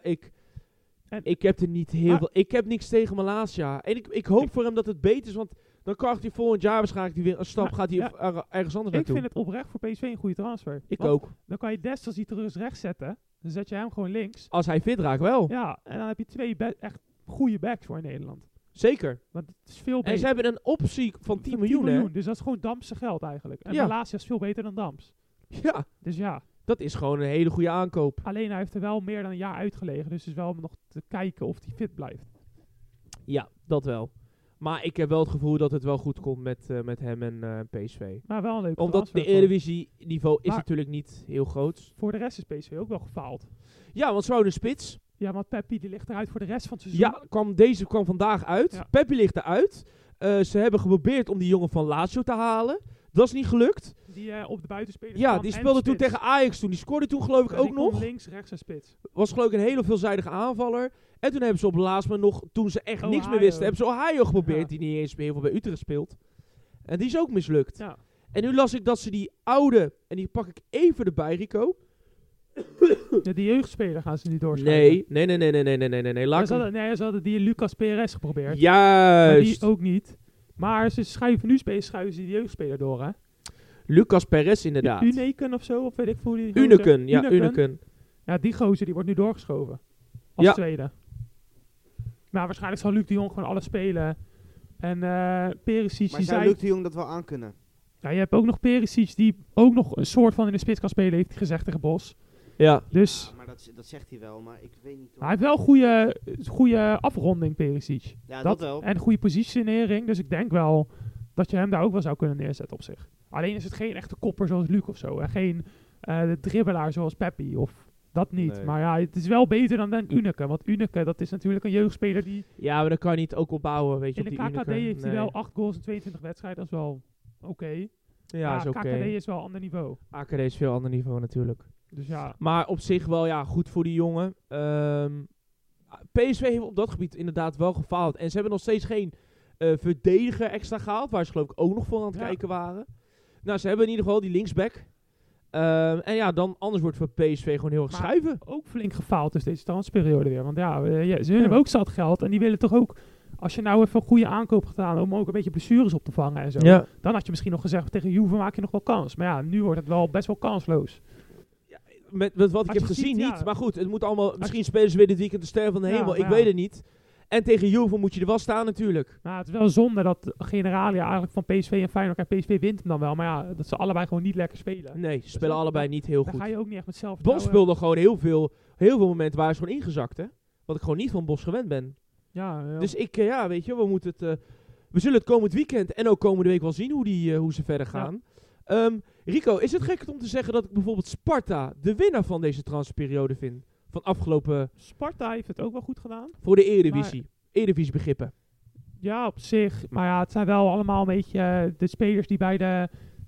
ik heb er niet heel veel... Ik heb niks tegen Malasia. En ik hoop voor hem dat het beter is, want dan krijgt hij volgend jaar waarschijnlijk weer een stap, gaat hij ergens anders naartoe. Ik vind het oprecht voor PSV een goede transfer. Ik ook. Dan kan je Dest, als hij terug is, rechts zetten. Dan zet je hem gewoon links. Als hij fit raakt wel. Ja, en dan heb je 2 echt goede backs voor in Nederland. Zeker. Want het is veel beter. En ze hebben een optie van 10 miljoen, hè? Dus dat is gewoon Damse geld eigenlijk. En Malasia is veel beter dan Dams. Ja. Dus ja. Dat is gewoon een hele goede aankoop. Alleen hij heeft er wel meer dan een jaar uitgelegen. Dus het is wel nog te kijken of hij fit blijft. Ja, dat wel. Maar ik heb wel het gevoel dat het wel goed komt met hem en PSV. Maar wel een leuke omdat de Eredivisie-niveau is natuurlijk niet heel groot. Voor de rest is PSV ook wel gefaald. Ja, want ze wouden een spits. Ja, want Peppi die ligt eruit voor de rest van het seizoen. Ja, deze kwam vandaag uit. Ja. Peppi ligt eruit. Ze hebben geprobeerd om die jongen van Lazio te halen. Dat is niet gelukt. Die op de buitenspeler. Ja, die speelde toen tegen Ajax toen. Die scoorde toen geloof ik ook nog. Links, rechts en spits. Was geloof ik een hele veelzijdige aanvaller. En toen hebben ze op het laatst moment nog, toen ze echt niks meer wisten, hebben ze Ohio geprobeerd. Die niet eens meer heel veel bij Utrecht speelt. En die is ook mislukt. Ja. En nu las ik dat ze die oude, en die pak ik even erbij, Rico. Ja, die jeugdspeler gaan ze niet doorschrijven. Nee. Ze hadden die Lucas Perez geprobeerd. Juist. Maar die ook niet. Maar ze schuiven ze die jeugdspeler door, hè? Lucas Perez, inderdaad. Uneken of zo, of weet ik hoe die... Uneken. Ja, die gozer, die wordt nu doorgeschoven. Als tweede. Maar waarschijnlijk zal Luc de Jong gewoon alles spelen. En Perisic... Maar zou Luc de Jong dat wel aankunnen? Ja, je hebt ook nog Perisic, die ook nog een soort van in de spits kan spelen, heeft hij gezegd tegen Bos. Ja. Dus... Ja, maar dat zegt hij wel, maar ik weet niet... Hij heeft wel goede afronding, Perisic. Ja, dat wel. En goede positionering, dus ik denk wel dat je hem daar ook wel zou kunnen neerzetten op zich. Alleen is het geen echte kopper zoals Luc of zo. En geen dribbelaar zoals Peppi of... Dat niet, nee. Maar ja, het is wel beter dan Uneke. Want Uneke, dat is natuurlijk een jeugdspeler die... Ja, maar daar kan je niet ook op bouwen, weet je. In de KKD heeft hij wel 8 goals en 22 wedstrijden. Dat is wel oké. Ja, is oké. KKD is wel een ander niveau. AKD is veel ander niveau natuurlijk. Dus ja. Maar op zich wel, goed voor die jongen. PSV heeft op dat gebied inderdaad wel gefaald. En ze hebben nog steeds geen verdediger extra gehaald. Waar ze geloof ik ook nog voor aan het kijken waren. Nou, ze hebben in ieder geval die linksback. En ja, dan anders wordt voor PSV gewoon heel erg schuiven. Ook flink gefaald dus deze transferperiode weer. Want ze hebben ook zat geld. En die willen toch ook, als je nou even een goede aankoop gedaan om ook een beetje blessures op te vangen en zo. Ja. Dan had je misschien nog gezegd, tegen Juve maak je nog wel kans. Maar ja, nu wordt het wel best wel kansloos. Ja, met wat ik heb gezien niet. Maar goed, het moet allemaal, misschien spelen ze weer dit weekend de ster van de hemel. Ik weet het niet. En tegen Juve moet je er wel staan natuurlijk. Nou, het is wel zonde dat Generalia eigenlijk van PSV en Feyenoord... En PSV wint hem dan wel, maar ja, dat ze allebei gewoon niet lekker spelen. Nee, ze spelen allebei niet heel goed. Dan ga je ook niet echt met zelfvertrouwen... Bos speelde gewoon heel veel momenten waar ze gewoon ingezakt, hè. Wat ik gewoon niet van Bos gewend ben. Ja. Dus weet je, we zullen het komend weekend en ook komende week wel zien hoe ze verder gaan. Ja. Rico, is het gek om te zeggen dat ik bijvoorbeeld Sparta de winnaar van deze transferperiode vind? Van afgelopen... Sparta heeft het ook wel goed gedaan. Voor de Eredivisie. Eredivisie begrippen. Ja, op zich. Maar ja, het zijn wel allemaal een beetje de spelers die bij de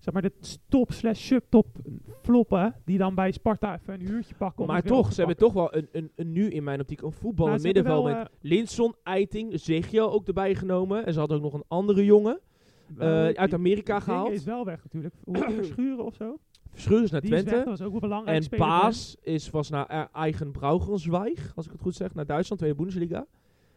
top/subtop floppen. Die dan bij Sparta even een huurtje pakken. Maar toch, ze hebben toch wel een nu in mijn optiek een voetballend middenveld met Linson, Eiting, Zegio ook erbij genomen. En ze hadden ook nog een andere jongen uit Amerika gehaald. Die is wel weg natuurlijk. Verschuren of zo. Verschuren is naar Twente. Dat was ook wel belangrijk. En Paas was naar eigen Braunschweig, als ik het goed zeg, naar Duitsland, tweede Bundesliga.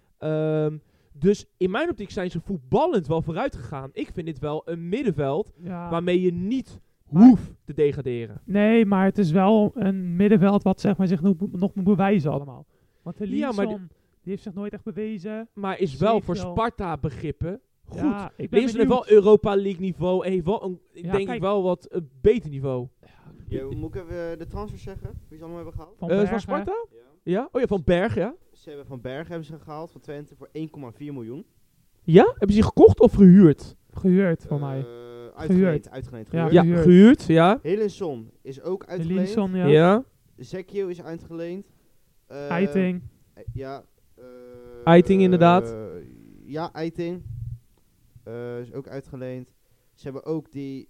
Dus in mijn optiek zijn ze voetballend wel vooruit gegaan. Ik vind dit wel een middenveld waarmee je niet hoeft te degraderen. Nee, maar het is wel een middenveld wat zeg maar, zich nog moet bewijzen allemaal. Want de Linson, die heeft zich nooit echt bewezen. Maar is wel voor Sparta begrippen goed. Ja, Linson heeft wel Europa League niveau en heeft wel ik wel wat beter niveau. Moet ik even de transfers zeggen? Wie ze allemaal hebben gehaald? Van Sparta? Ja. Oh ja, Van Berg, ja. Van Berg hebben ze gehaald van Twente voor 1,4 miljoen. Ja? Hebben ze die gekocht of gehuurd? Gehuurd, voor mij. Uitgeleend. Ja, gehuurd, ja. Helenson is ook uitgeleend. Helenson, ja. Zekio is uitgeleend. Eiting. Ja. Eiting inderdaad. Ja, Eiting. Is ook uitgeleend. Ze hebben ook die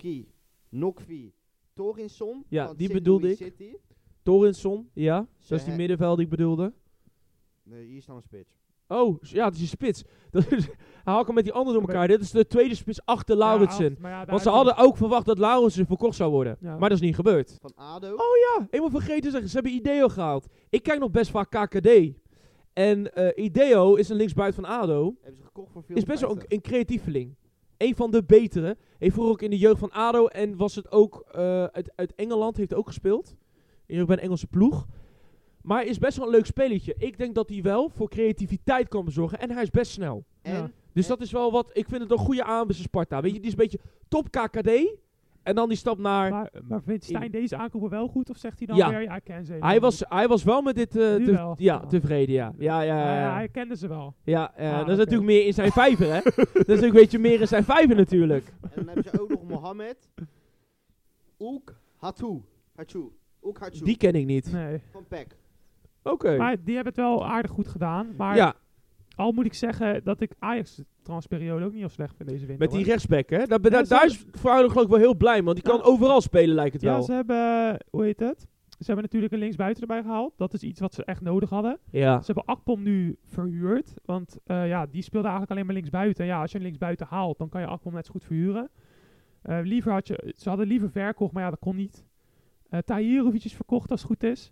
Nokvi Torinson. Ja, die bedoelde ik. City. Torinson, ja. Dat is die middenveld die ik bedoelde. Nee, hier staat een spits. Oh, ja, dat is een spits. Hij haalt hem met die andere door elkaar. Dit is de tweede spits achter Lauritsen. Want ze hadden ook verwacht dat Lauritsen verkocht zou worden. Ja. Maar dat is niet gebeurd. Van ADO? Oh ja, helemaal vergeten te zeggen. Ze hebben Ideo gehaald. Ik kijk nog best vaak KKD. En Ideo is een linksbuiten van ADO. Hebben ze gekocht voor veel. Is best wel een creatieveling. Een van de betere. Heeft vroeger ook in de jeugd van ADO. En was het ook uit Engeland. Heeft ook gespeeld. Hier bij een Engelse ploeg. Maar hij is best wel een leuk spelletje. Ik denk dat hij wel voor creativiteit kan bezorgen. En hij is best snel. Dus dat is wel wat... Ik vind het een goede aanwinst van Sparta. Weet je, die is een beetje top KKD. En dan die stap naar... Maar vindt Stijn deze aankopen wel goed? Of zegt hij dan weer... Ja, ik ken ze hij was wel met dit tevreden, ja. Hij kende ze wel. Ja, dat is natuurlijk meer in zijn vijver, hè. Dat is natuurlijk een beetje meer in zijn vijver natuurlijk. En dan hebben ze ook nog Mohamed Ook Hatou. Die ken ik niet. Nee. Van PEC. Oké. Maar die hebben het wel aardig goed gedaan. Maar al moet ik zeggen dat ik Ajax de transperiode ook niet heel slecht vind deze winter. Met die rechtsback, hè? Daar is Verhouden geloof ik wel heel blij, want die kan overal spelen, lijkt het wel. Ja, ze hebben... Hoe heet het? Ze hebben natuurlijk een linksbuiten erbij gehaald. Dat is iets wat ze echt nodig hadden. Ja. Ze hebben Akpom nu verhuurd. Want die speelde eigenlijk alleen maar linksbuiten. Ja, als je een linksbuiten haalt, dan kan je Akpom net zo goed verhuren. Ze hadden liever verkocht, maar ja, dat kon niet. Tahirovic is verkocht als het goed is.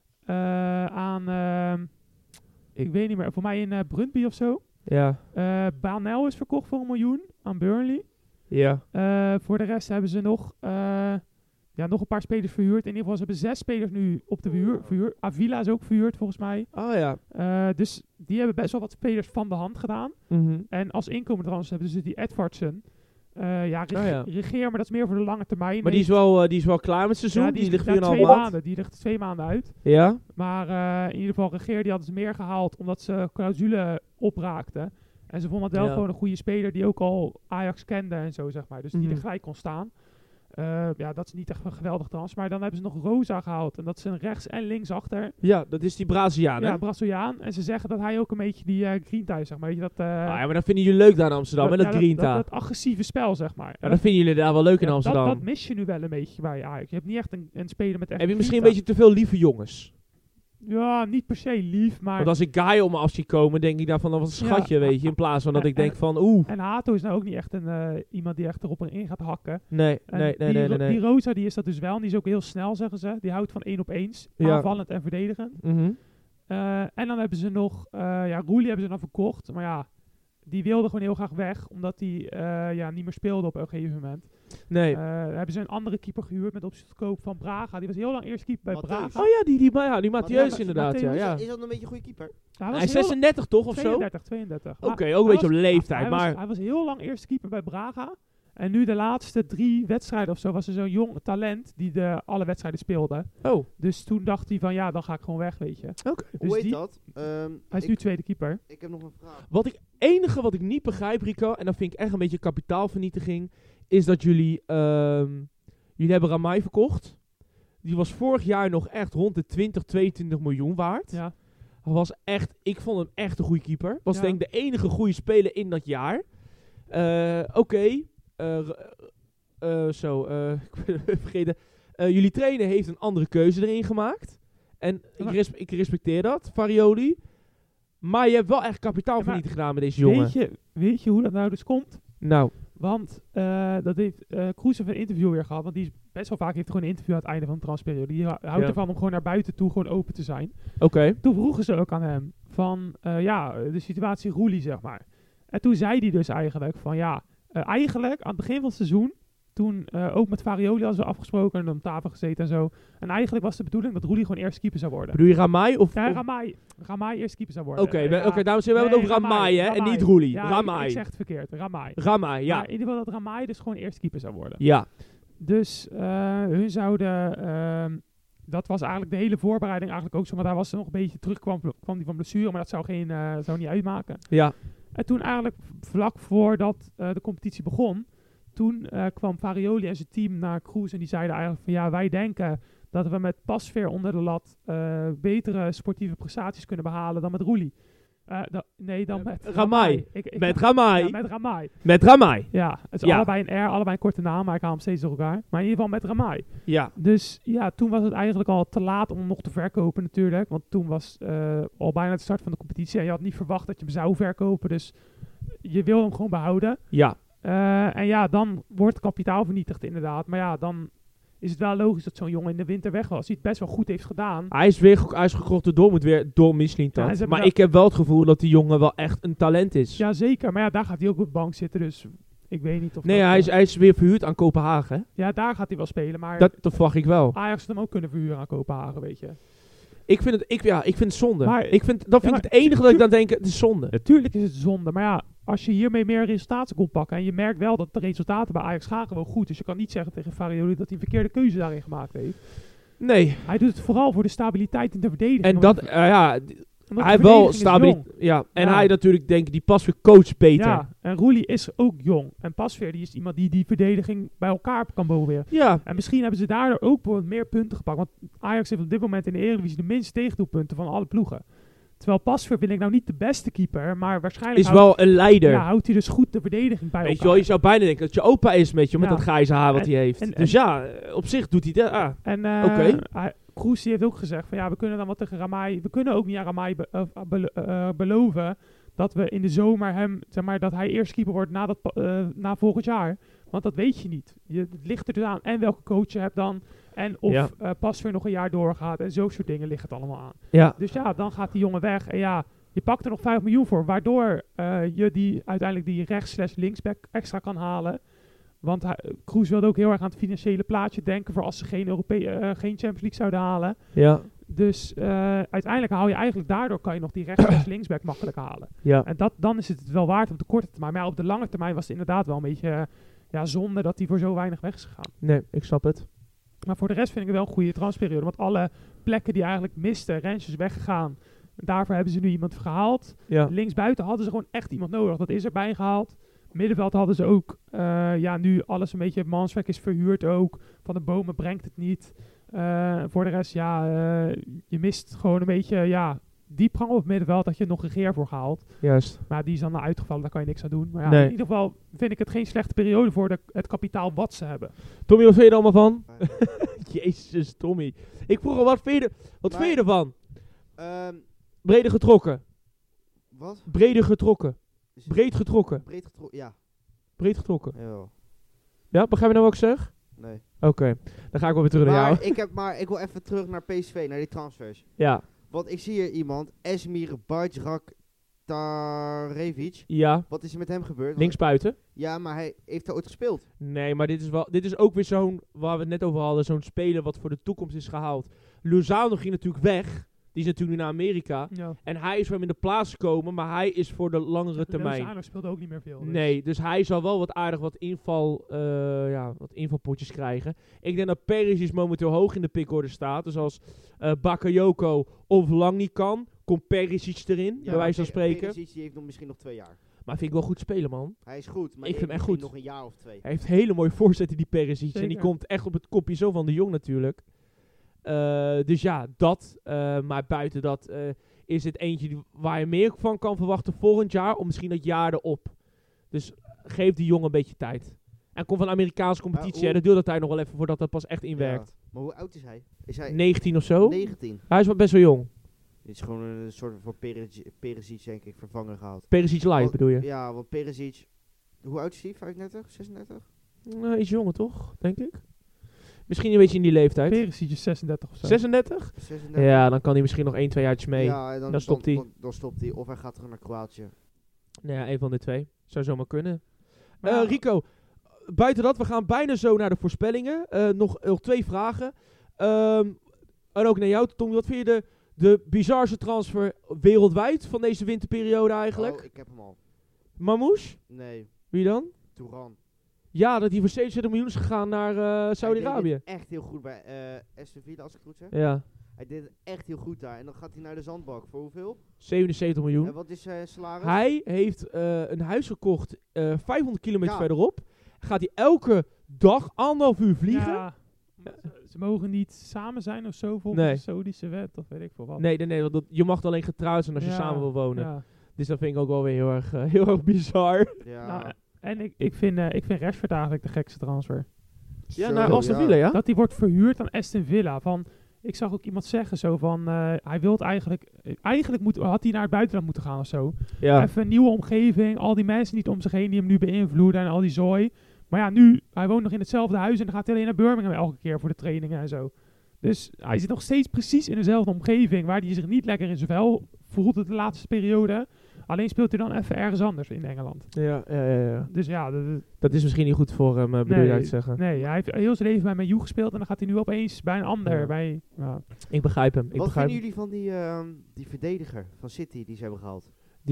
Ik weet niet meer, voor mij in Brøndby of zo. Ja. Banel is verkocht voor 1 miljoen aan Burnley. Ja. Voor de rest hebben ze nog een paar spelers verhuurd. In ieder geval, ze hebben 6 spelers nu op de verhuur. Avila is ook verhuurd volgens mij. Oh ja. Dus die hebben best wel wat spelers van de hand gedaan. Mm-hmm. En als inkomen trouwens hebben ze die Edvardsen. Regeer, maar dat is meer voor de lange termijn. Maar die is wel klaar met het seizoen? Ja, die ligt 2 maanden. Die ligt 2 maanden uit. Ja. Maar in ieder geval, Regeer die hadden ze meer gehaald omdat ze clausule opraakten. En ze vonden het wel gewoon een goede speler die ook al Ajax kende en zo, zeg maar. Dus die er gelijk kon staan. Dat is niet echt een geweldig transfer. Maar dan hebben ze nog Rosa gehaald. En dat is een rechts- en linksachter. Ja, dat is die Braziliaan, hè? Ja, Braziliaan. En ze zeggen dat hij ook een beetje die green tie, zeg maar. Weet je, dat, maar dat vinden jullie leuk daar in Amsterdam, hè? Dat green tie. Dat agressieve spel, zeg maar. Ja, dat vinden jullie daar wel leuk in Amsterdam. Dat mis je nu wel een beetje bij Ajax. Je hebt niet echt een speler met echt... Heb je misschien een beetje te veel lieve jongens? Ja, niet per se lief, maar... Want als ik Guy om me af zie komen, denk ik daarvan, dat was een schatje, weet je. In plaats van dat ik denk van, oeh. En Hato is nou ook niet echt iemand die echt erop en in gaat hakken. Nee. Die Rosa, die is dat dus wel. En die is ook heel snel, zeggen ze. Die houdt van 1 op 1. Aanvallend en verdedigend. Mm-hmm. En dan hebben ze nog... Roelie hebben ze dan verkocht. Maar ja, die wilde gewoon heel graag weg. Omdat hij niet meer speelde op een gegeven moment. Nee. Hebben ze een andere keeper gehuurd met optie tot koop van Braga. Die was heel lang eerst keeper bij Braga. Oh ja, die Mathieu inderdaad. Ja. Is dat een beetje een goede keeper? Hij is 36 toch, of 32. Oké, ook een beetje op leeftijd. Hij was heel lang eerste keeper bij Braga. En nu de laatste 3 wedstrijden of zo was er zo'n jong talent die alle wedstrijden speelde. Oh. Dus toen dacht hij van dan ga ik gewoon weg, weet je. Oké. Dus hoe heet dat? Hij is nu tweede keeper. Ik heb nog een vraag. Enige wat ik niet begrijp, Rico, en dat vind ik echt een beetje kapitaalvernietiging, is dat jullie Jullie hebben Ramai verkocht. Die was vorig jaar nog echt rond de 22 miljoen waard. Ja. Ik vond hem echt een goede keeper. Was denk ik de enige goede speler in dat jaar. Oké. Ik ben vergeten. Jullie trainer heeft een andere keuze erin gemaakt. En ik respecteer dat, Farioli. Maar je hebt wel echt kapitaalvernietiging gedaan met deze jongen. Weet je hoe dat nou dus komt? Nou. Want dat heeft Kroes een interview weer gehad. Want die is best wel vaak heeft gewoon een interview aan het einde van de transferperiode. Die houdt ervan om gewoon naar buiten toe gewoon open te zijn. Oké. Toen vroegen ze ook aan hem van de situatie Roelie, zeg maar. En toen zei hij dus eigenlijk van eigenlijk aan het begin van het seizoen, toen ook met Farioli hadden ze afgesproken en om tafel gezeten en zo. En eigenlijk was de bedoeling dat Roelie gewoon eerst keeper zou worden. Bedoel je Ramai? Ramai eerst keeper zou worden. Oké, dames en heren, we hebben het over Ramai, hè? En niet Roelie. Ja, Ramai. Ik zeg het verkeerd. Ramai, ja. Maar in ieder geval dat Ramai dus gewoon eerst keeper zou worden. Ja. Dus hun zouden... dat was eigenlijk de hele voorbereiding eigenlijk ook zo. Maar daar was ze nog een beetje kwam die van blessure. Maar dat zou niet uitmaken. Ja. En toen eigenlijk vlak voordat de competitie begon, toen kwam Farioli en zijn team naar Kroes en die zeiden eigenlijk van wij denken dat we met Pasveer onder de lat betere sportieve prestaties kunnen behalen dan met Roelie. Dan met Ramai. Met Ramai. Ja, het is allebei een korte naam, maar ik haal hem steeds door elkaar. Maar in ieder geval met Ramai. Ja. Dus toen was het eigenlijk al te laat om hem nog te verkopen natuurlijk. Want toen was al bijna de start van de competitie en je had niet verwacht dat je hem zou verkopen. Dus je wil hem gewoon behouden. Ja. Dan wordt het kapitaal vernietigd inderdaad. Maar dan is het wel logisch dat zo'n jongen in de winter weg was. Die het best wel goed heeft gedaan. Hij is gekocht door Mislintat. Maar ik heb wel het gevoel dat die jongen wel echt een talent is. Ja, zeker. Maar daar gaat hij ook op de bank zitten. Dus ik weet niet of... Nee, hij is weer verhuurd aan Kopenhagen. Ja, daar gaat hij wel spelen. Maar dat verwacht ik wel. Ajax had hem ook kunnen verhuren aan Kopenhagen, weet je. Ik vind het zonde. Maar, ik vind het enige dat ik dan denk, het is zonde. Natuurlijk is het zonde. Maar als je hiermee meer resultaten kon pakken en je merkt wel dat de resultaten bij Ajax gaan gewoon goed. Dus je kan niet zeggen tegen Farioli dat hij een verkeerde keuze daarin gemaakt heeft. Nee. Hij doet het vooral voor de stabiliteit in de verdediging. En dat, hij heeft wel stabiliteit. Ja. En hij natuurlijk, denk ik, die Pasveer coach beter. Ja, en Roelie is ook jong. En Pasveer die is iemand die verdediging bij elkaar kan bouwen. Ja. En misschien hebben ze daardoor ook wat meer punten gepakt. Want Ajax heeft op dit moment in de Eredivisie de minste tegendoelpunten van alle ploegen. Terwijl Pasveer vind ik nou niet de beste keeper, maar waarschijnlijk... Is wel een leider. Ja, houdt hij dus goed de verdediging bij elkaar. Weet je wel, je zou bijna denken dat je opa is met dat grijze haar wat hij heeft. Dus op zich doet hij dat. Oké. Kroes heeft ook gezegd van we kunnen dan wat tegen Ramai... We kunnen ook niet aan Ramai beloven dat we in de zomer hem... Zeg maar, dat hij eerst keeper wordt na volgend jaar. Want dat weet je niet. Het ligt er dus aan. En welke coach je hebt dan... En of Pasveer nog een jaar doorgaat. En zo'n soort dingen liggen het allemaal aan. Ja. Dus dan gaat die jongen weg. En je pakt er nog 5 miljoen voor. Waardoor je uiteindelijk die rechts/linksback extra kan halen. Want Kroes wilde ook heel erg aan het financiële plaatje denken. Voor als ze geen Champions League zouden halen. Ja. Dus uiteindelijk kan je nog die rechts/linksback makkelijk halen. Ja. En dan is het wel waard op de korte termijn. Maar op de lange termijn was het inderdaad wel een beetje zonde dat hij voor zo weinig weg is gegaan. Nee, ik snap het. Maar voor de rest vind ik het wel een goede transferperiode. Want alle plekken die eigenlijk misten, Rens is weggegaan. Daarvoor hebben ze nu iemand gehaald. Ja. Linksbuiten hadden ze gewoon echt iemand nodig. Dat is erbij gehaald. Middenveld hadden ze ook. Nu alles een beetje... Manswerk is verhuurd ook. Van de Bomen brengt het niet. Voor de rest, je mist gewoon een beetje... diepgang op het middenveld dat je nog een Geer voor gehaald. Juist. Maar die is dan uitgevallen, daar kan je niks aan doen. Maar nee. In ieder geval vind ik het geen slechte periode voor het kapitaal wat ze hebben. Tommy, wat vind je er allemaal van? Jezus, Tommy. Ik vroeg al, wat vind je ervan? Breder getrokken. Wat? Breder getrokken. Breed getrokken. Ja. Breed getrokken. Ja. Ja, begrijp je nou wat ik zeg? Nee. Oké. Dan ga ik wel weer terug naar jou. Ik wil even terug naar PSV, naar die transfers. Ja. Want ik zie hier iemand, Esmir Bajraktarevic. Ja. Wat is er met hem gebeurd? Linksbuiten. Ja, maar hij heeft daar ooit gespeeld. Nee, maar dit is ook weer zo'n, waar we het net over hadden, zo'n speler wat voor de toekomst is gehaald. Lozano ging natuurlijk weg. Die is natuurlijk nu naar Amerika. Ja. En hij is voor hem in de plaats gekomen, maar hij is voor de langere termijn. Lozano speelde ook niet meer veel. Dus. Nee, dus hij zal wel wat aardig wat invalpotjes krijgen. Ik denk dat Perisic momenteel hoog in de pickorde staat. Dus als Bakayoko of lang niet kan, komt Perisic erin, bij wijze van spreken. Perisic heeft nog misschien nog 2 jaar. Maar vind ik wel goed spelen, man. Hij is goed, maar Ik vind hem echt goed. nog een jaar of 2. Hij heeft hele mooie voorzetten, die Perisic. En die Zeker. komt echt op het kopje zo van de Jong natuurlijk. Dus ja, dat. Maar buiten dat is het eentje waar je meer van kan verwachten volgend jaar. Of misschien dat jaar erop. Dus geef die jongen een beetje tijd. En komt van de Amerikaanse competitie. hoe- En dat duurt dat tijd nog wel even voordat dat pas echt inwerkt. Ja. Maar hoe oud is hij? Is hij 19 of zo. 19? Hij is wel best wel jong. Dit is gewoon een soort van Perisic, denk ik, vervanger gehaald. Perisic light Want- bedoel je? Ja, want Perisic... Hoe oud is hij? 35? 36? Iets jonger toch, denk ik. Misschien een beetje in die leeftijd. Perisic is 36 of zo. 36? 36? Ja, dan kan hij misschien nog 1, 2 jaartjes mee. Ja, en Dan stopt hij. Dan stopt hij. Of hij gaat terug naar Kroatië. Nou ja, een van de twee. Zou zomaar kunnen. Maar- Rico, buiten dat, we gaan bijna zo naar de voorspellingen. Nog 2 vragen. En ook naar jou, Tom. Wat vind je de bizarste transfer wereldwijd van deze winterperiode eigenlijk? Oh, ik heb hem al. Mamouche? Nee, Wie dan? Touran. Ja, dat hij voor 77 miljoen is gegaan naar Saudi-Arabië. Hij deed het echt heel goed bij Aston Villa, als ik het goed zeg. Ja, Hij deed het echt heel goed daar. En dan gaat hij naar de zandbak. Voor hoeveel? 77 miljoen. En wat is zijn salaris? Hij heeft een huis gekocht 500 kilometer Ja. verderop. Gaat hij elke dag 1,5 uur vliegen? Ja, ze mogen niet samen zijn of zo volgens Nee. de Saudische wet of weet ik veel wat. Nee, want je mag alleen getrouwd zijn als je Ja, samen wil wonen. ja. Dus dat vind ik ook wel weer heel erg bizar. Ja. Nou, en ik vind Rashford eigenlijk de gekste transfer. Ja, Zo, naar Aston Villa, ja? Dat hij wordt verhuurd aan Aston Villa. Ik zag ook iemand zeggen zo van, hij wil eigenlijk had hij naar het buitenland moeten gaan of zo. Ja, Even een nieuwe omgeving, al die mensen niet om zich heen die hem nu beïnvloeden en al die zooi. Maar ja, nu, hij woont nog in hetzelfde huis en dan gaat hij alleen naar Birmingham elke keer voor de trainingen en zo. Dus hij zit nog steeds precies in dezelfde omgeving waar hij zich niet lekker in zijn vel voelt de laatste periode. Alleen speelt hij dan even ergens anders in Engeland. ja. Dus ja, Dat is misschien niet goed voor hem, bedoel je uit te zeggen. nee, hij heeft heel zijn leven bij Man U gespeeld en dan gaat hij nu opeens bij een ander. Ja. Ik begrijp hem. Wat vinden jullie van die verdediger van City die ze hebben gehaald?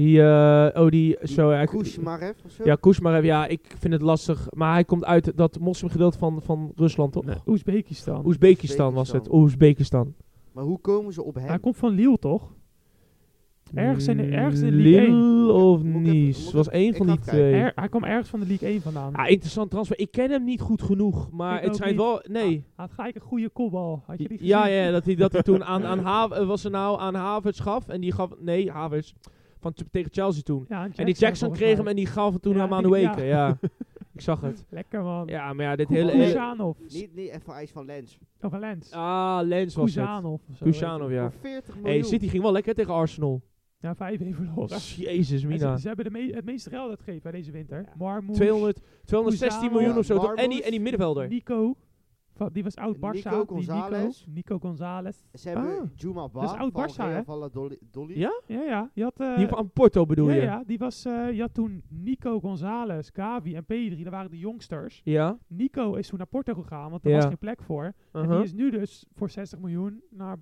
Kuzmarev of zo? Ja, Kuzmarev, ja, ik vind het lastig. Maar hij komt uit dat moslimgedeelte van Rusland, toch? Nee, Oezbekistan. Oezbekistan was het. Oezbekistan. Maar hoe komen ze op hem? Hij komt van Lille, toch? Ergens in de Ligue 1. Lille of Moet ik Nice. even- Was één ik van ga die even kijken. twee. Hij kwam ergens van de League 1 vandaan. Ja, interessant transfer. Ik ken hem niet goed genoeg. Maar Ik het ook schijnt niet. wel... Nee. Hij had gelijk een goede kopbal. Had je die gezien? Ja, dat hij toen aan Havertz gaf. En die gaf... Nee, Havertz. Tegen Chelsea toen. Ja, En die Jackson volgens kreeg mij. hem en die gaf hem toen Ja, aan die- Manueke. ja. Ja. Ik zag het. Lekker man. Ja, maar ja, dit Hele, hele... Kuzanov. Niet even ijs van Lens. Of een Lens. Lens was het. Kuzanov. of zo, Kuzanov, weet ik. ja. Voor 40 miljoen. Hey, City ging wel lekker tegen Arsenal. Ja, 5-1 verloren. Jezus, En Mina. Ze hebben het meeste geld uitgegeven bij deze winter. Ja. Marmoes, 216 Kuzanov, miljoen of zo. toch? Marmoes. En die middenvelder. Nico. Die was oud Barça. Nico González. Nico González. Ze hebben Ah. Juma Ba Dat is oud van Barça, Real hè? Valladolid. Ja? Ja. Je had, Die van Porto bedoel je? ja, die was, je had toen Nico González, Gavi en Pedri. Dat waren de jongsters. Ja. Nico is toen naar Porto gegaan, want er Ja. was geen plek voor. En Uh-huh. die is nu dus voor 60 miljoen naar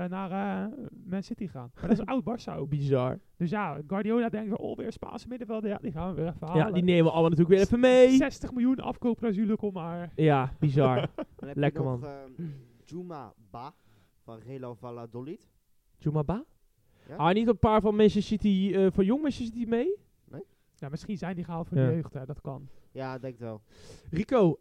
Man City gegaan. Maar dat is oud Barça ook. Bizar. Dus ja, Guardiola denkt weer, weer Spaanse middenvelder. Ja, die gaan we weer even halen. Ja, die nemen we allemaal natuurlijk weer even mee. 60 miljoen afkoopclausule, kom maar. Ja, bizar. Dan heb Lekker, je nog, man. Juma Ba van Real Valladolid. Jumaba? Ja? Niet een paar van Manchester City, van jong Manchester City mee? Ja, misschien zijn die gehaald voor Ja. de jeugd, hè. Dat kan. Ja, denk wel. Rico,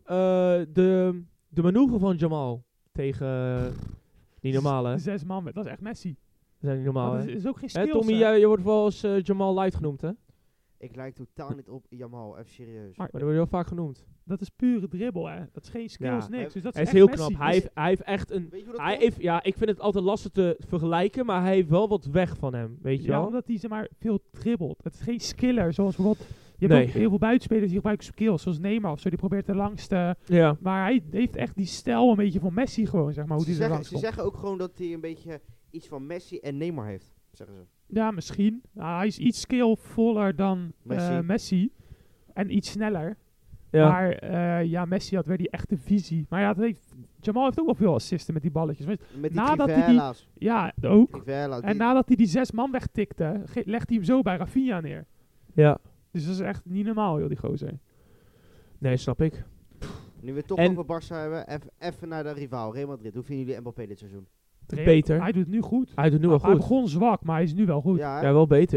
de manoeuvre van Jamal tegen... Niet normaal, hè? 6 man, dat is echt Messi. Dat is niet normaal, Dat hè? is ook geen Hè, skills, Tommy, hè. je wordt wel eens Jamal Light genoemd, hè? Ik lijk totaal niet op Jamal, even serieus. Maar Maar dat wordt heel vaak genoemd. dat is pure dribbel, hè. Dat is geen skills, Ja. niks. Dus dat Hij is echt heel Messi. knap. Hij heeft echt een... Weet je hoe dat Hij komt? heeft, ja, ik vind het altijd lastig te vergelijken, maar hij heeft wel wat weg van hem, weet je Ja, wel? omdat hij zeg maar veel dribbelt. Het is geen skiller, zoals bijvoorbeeld... Je hebt Nee. ook heel veel buitenspelers die gebruiken skills, zoals Neymar of zo. Die probeert de langste... Ja. Maar hij heeft echt die stijl een beetje van Messi gewoon, zeg maar, hoe Ze die er zeggen, langs ze komt. zeggen ook gewoon dat hij een beetje iets van Messi en Neymar heeft, zeggen ze. Ja, misschien. Hij is iets skillvoller dan Messi. Messi. En iets sneller. Ja. Maar Messi had weer die echte visie. Maar ja, Jamal heeft ook wel veel assisten met die balletjes. Maar Met die Nadat hij die- Trivela's. ja, ook. Trivela, En nadat hij die 6 man wegtikte, legt hij hem zo bij Rafinha neer. Ja. Dus dat is echt niet normaal, joh, die gozer. Nee, snap ik. nu we het toch En- over Barça hebben, even naar de rivaal, Real Madrid. Hoe vinden jullie Mbappé dit seizoen? Beter. Hij doet het nu goed. Hij doet nu wel Hij goed. begon zwak, maar hij is nu wel goed. Ja, hè? Ja, wel beter, ja.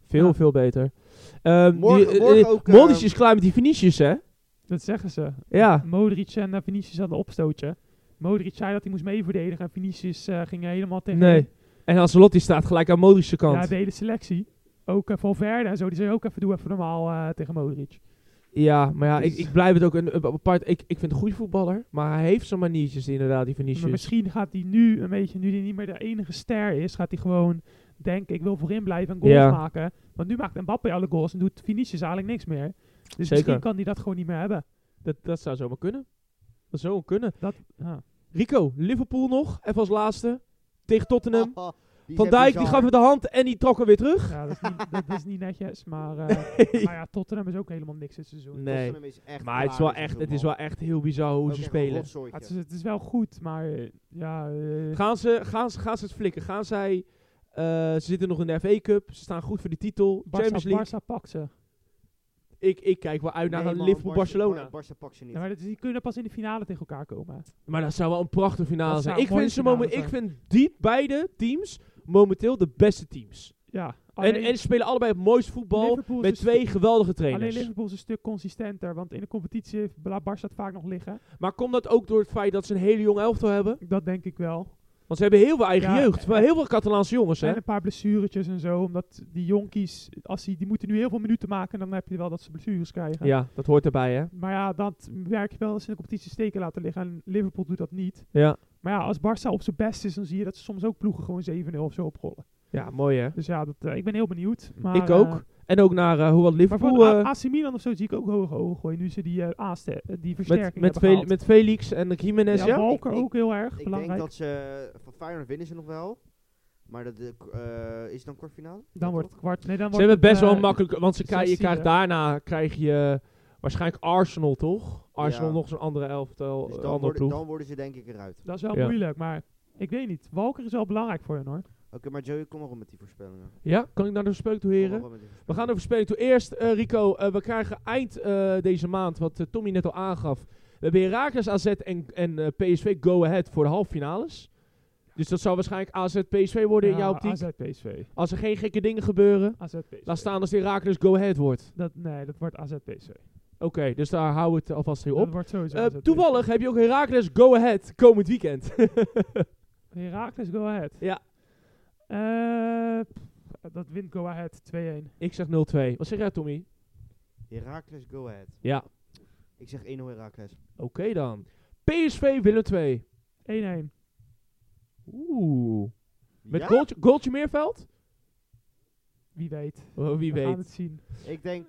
Veel beter. Morgen ook... Modric is klaar met die Vinicius, hè? Dat zeggen ze. Ja. Modric en Vinicius hadden een opstootje. Modric zei dat hij moest meeverdedigen en Vinicius ging helemaal tegen Nee. hem. En Ancelotti staat gelijk aan Modric's kant. Ja, de hele selectie. Ook Valverde en zo. Die zei ook even, doe even normaal tegen Modric. Ja, maar ja, Dus- ik blijf het ook een apart... Ik vind het een goede voetballer, maar hij heeft zo'n maniertjes inderdaad, die Vinicius. Maar misschien gaat hij nu een beetje, nu hij niet meer de enige ster is, gaat hij gewoon denken, ik wil voorin blijven en goals maken. Want nu maakt Mbappé alle goals en doet Vinicius eigenlijk niks meer. Dus misschien kan hij dat gewoon niet meer hebben. Dat zou zomaar kunnen. Dat zou kunnen. Ja. Rico, Liverpool nog, even als laatste. Tegen Tottenham. Die Van zijn Dijk, die bizar. gaf hem de hand en die trok hem weer terug. Ja, dat is niet netjes, maar ja, Tottenham is ook helemaal niks dit seizoen. Nee. Tottenham is echt Maar het is wel klaar dit echt, seizoen, het is man. wel echt heel bizar hoe Ook ze echt een spelen. rotzooitje. Het is wel goed, maar ja... Gaan ze het flikken? Gaan zij... ze zitten nog in de FA Cup. Ze staan goed voor de titel. Champions League. Barça pakt ze. Ik kijk wel uit naar Nee, een man, Liverpool-Barcelona. Barça pakt ze niet. Ja, maar die kunnen pas in de finale tegen elkaar komen. Maar dat zou wel een prachtige finale Dat zijn. zou Ik een vind, mooie finale ik zijn. vind die beide teams momenteel de beste teams. Ja, En ze spelen allebei het mooiste voetbal Liverpool is met een twee geweldige Alleen trainers. Liverpool is een stuk consistenter, want in de competitie heeft Barça het vaak nog liggen. Maar komt dat ook door het feit dat ze een hele jonge elftal hebben? Dat denk ik wel. Want ze hebben heel veel eigen Ja, jeugd. Maar heel veel Catalaanse jongens, hè? En een paar blessuretjes en zo, omdat die jonkies, die moeten nu heel veel minuten maken, dan heb je wel dat ze blessures krijgen. Ja, dat hoort erbij, hè? Maar ja, dat werk je wel eens in de competitie steken laten liggen en Liverpool doet dat niet. Ja. Maar ja, als Barça op zijn best is, dan zie je dat ze soms ook ploegen gewoon 7-0 of zo oprollen. Ja, mooi, hè? Dus ja, ik ben heel benieuwd. Maar, Ik ook. En ook naar hoe wat Maar Liverpool... voor AC Milan of zo zie ik ook hoge ogen gooien, nu ze die versterking hebben gehaald. met Felix en Jiménez, ja? Walker Ik- ook heel erg Ik belangrijk. denk dat ze... Van Feyenoord winnen ze nog wel. Maar dat is het dan kwartfinale? Dan wordt het kwart. Nee, dan Ze wordt hebben best het, wel makkelijk... Want je 16e. krijgt daarna waarschijnlijk Arsenal, toch? Arsenal Ja. nog zo'n andere elftal, Dus andere ploeg. dan worden ze denk ik eruit. Dat is wel Ja. moeilijk, maar ik weet niet. Walker is wel belangrijk voor hen hoor. Oké, maar Joey, kom maar op met die voorspellingen. Ja, kan ik naar de voorspelling toe, Kom heren? maar op met die We gaan voorspellingen. de voorspelling toe. Eerst, Rico, we krijgen eind deze maand, wat Tommy net al aangaf. We hebben Heracles, AZ en PSV Go Ahead voor de halve finales. Dus dat zou waarschijnlijk AZ PSV worden in jouw optiek. AZ PSV. Als er geen gekke dingen gebeuren, AZ PSV. laat staan als Heracles Go Ahead wordt. Dat wordt AZ PSV. Oké, dus daar houden we het alvast heel Dat op. wordt sowieso AZ Toevallig heb je ook Heracles Go Ahead komend weekend. Heracles Go Ahead. Ja. Dat wint Go Ahead 2-1. Ik zeg 0-2. Wat zeg jij, Tommy? Heracles, go ahead. Ja. Ik zeg 1-0 Heracles. Oké dan. PSV Willem 2. 1-1. Oeh. Met Ja? goaltje Meerveld? Wie weet. Oh, wie We gaan weet. het zien. Ik denk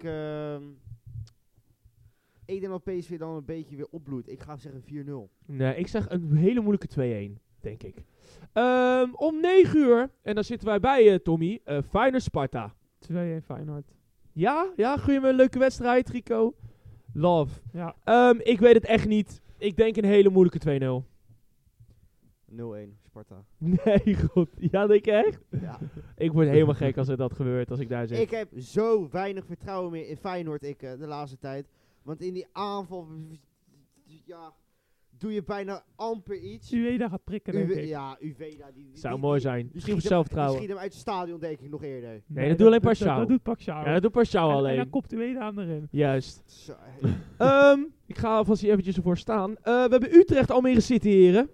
dat PSV dan een beetje weer opbloeit. Ik ga zeggen 4-0. Nee, ik zeg een hele moeilijke 2-1, denk ik. Om 9 uur, en dan zitten wij bij Tommy, Feyenoord Sparta. 2-1 Feyenoord. Ja, gun je me een leuke wedstrijd, Rico? Love. Ja. Ik weet het echt niet. Ik denk een hele moeilijke 2-0. 0-1 Sparta. Nee, goed. Ja, denk je echt? Ja. Ik word helemaal gek als er dat gebeurt, als ik daar zit. Ik heb zo weinig vertrouwen meer in Feyenoord de laatste tijd. Want in die aanval ja, doe je bijna amper iets. Ueda gaat prikken, denk ik. Ja, Uveda. Zou mooi zijn. Misschien voor schiet zelfvertrouwen. hem uit het stadion, denk ik, nog eerder. Nee, dat doet alleen Pashao. Dat doet Pashao. Ja, dat doet Pashao En alleen. dan kopt Ueda aan erin. Juist. Zo, Ik ga alvast hier eventjes ervoor staan. We hebben Utrecht Almere City, heren.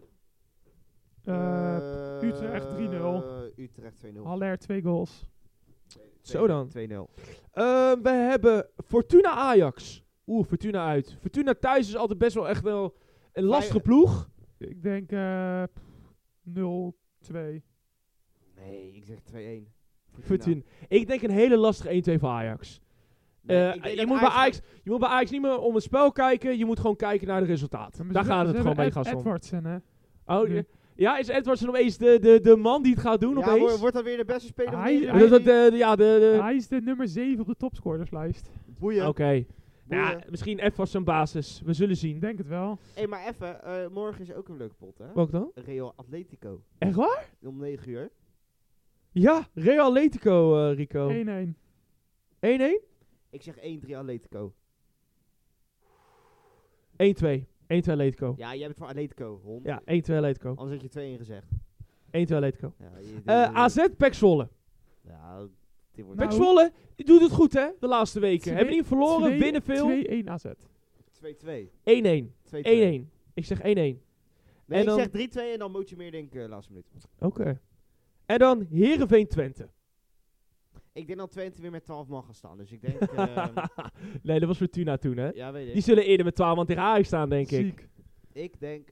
Utrecht 3-0. Utrecht 2-0. Haller 2 goals. Zo dan. 2-0. We hebben Fortuna Ajax. Fortuna uit. Fortuna thuis is altijd best wel echt wel een lastige ploeg. Ik denk 0-2. Nee, ik zeg 2-1. Fortuna. Ik denk een hele lastige 1-2 voor Ajax. Je moet bij Ajax niet meer om het spel kijken. Je moet gewoon kijken naar de resultaat. Daar gaat het gewoon mee, gasten. Edwardsen, hè? Oh, Nu. ja, is Edwardsen opeens de man die het gaat doen opeens? Wordt dat weer de beste speler van Hij- de Hij is de nummer 7 op de topscorerslijst. Boeien. Oké. Boeien. Ja, misschien Edwardsen basis. We zullen zien. Ik denk het wel. Hey, maar even, morgen is ook een leuke pot, hè? Welk dan? Real Atletico. Echt waar? Om 9 uur. Ja, Real Atletico, Rico. 1-1. 1-1? Ik zeg 1-3 Atletico. 1-2. 1-2 Atletico. Ja, jij bent voor Atletico, hond. Ja, 1-2 Atletico. Anders had je 2-1 gezegd. 1-2 Atletico. Ja, AZ Pek Zwolle. Ja, Dit wordt Pek Nou, Zwolle, die doet het goed hè, de laatste weken. Twee- Hebben niet verloren, winnen veel. 2-1 AZ. 2-2. 1-1. 2-2. 1-1. Ik zeg 1-1. Nee, En ik dan- zeg 3-2 en dan moet je meer denken laatste minuut. Oké. En dan Heerenveen-Twente. Ik denk dat Twente weer met 12 man gaan staan. Dus ik denk... Nee, dat was Fortuna toen hè. ja, weet ik. Die zullen eerder met 12 man tegen Ajax staan, denk ik. Ziek. Ik denk...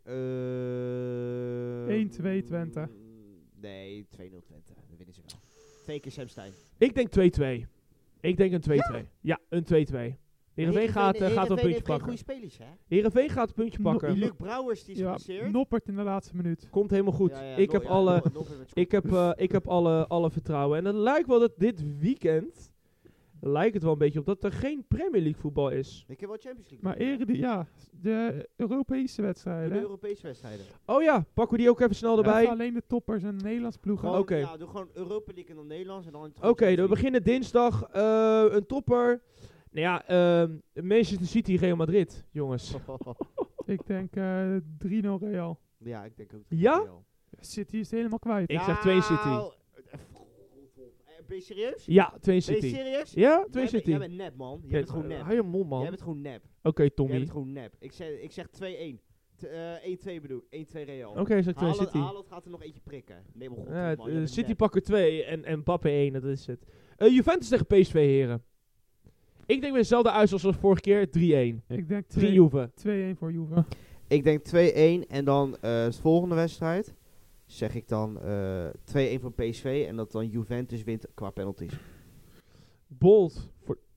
1-2 Twente. Nee, 2-0 Twente. Dat winnen ze wel. 2 keer Sam Stein. Ik denk 2-2. Ik denk een 2-2. Ja, een 2-2. Heerenveen gaat een puntje geen pakken. goede spelers, hè? Heerenveen gaat een puntje No- pakken. Die Luc Brouwers, die is Ja, geblesseerd. Noppert in de laatste minuut. Komt helemaal goed. Ja, ja, Ik heb alle... nog even het Ik heb alle vertrouwen. En het lijkt wel dat dit weekend... lijkt het wel een beetje op dat er geen Premier League voetbal is. Ik heb wel Champions League. Maar doen, hè? de Europese De wedstrijden. Europese wedstrijden. Oh ja, pakken we die ook even snel erbij. Even alleen de toppers en de Nederlands ploegen. Gewoon, Oké. Ja, doe gewoon Europa League en dan Nederlands en dan... Oké, Champions we beginnen dinsdag. Een topper. Nou ja, Manchester City, Real Madrid, jongens. League. Ik denk 3-0 Real. Ja, ik denk ook. Ja? City is helemaal kwijt. Ik zeg 2 City. Ben je serieus? Ja, 2 Ben je City. serieus? Ja, 2 City. Jij bent nep, man. Jij bent gewoon nep. Hou je mond, man. Jij bent gewoon nep. Oké, Jij Tommy. bent gewoon nep. Ik zeg 2-1. 1-2 bedoel ik. 1-2 Real. Oké, ik zeg 2 City. Haaland gaat er nog eentje prikken. Nee, maar god, Ja, man. jij bent City nep. pakken 2 en Mbappé 1, dat is het. Juventus tegen PSV, heren. Ik denk weer hetzelfde uit als vorige keer, 3-1. Ik denk 3 Juve. 2-1 voor Juve. Ik denk 2-1 en dan de volgende wedstrijd zeg ik dan 2-1 voor PSV en dat dan Juventus wint qua penalties. Bold.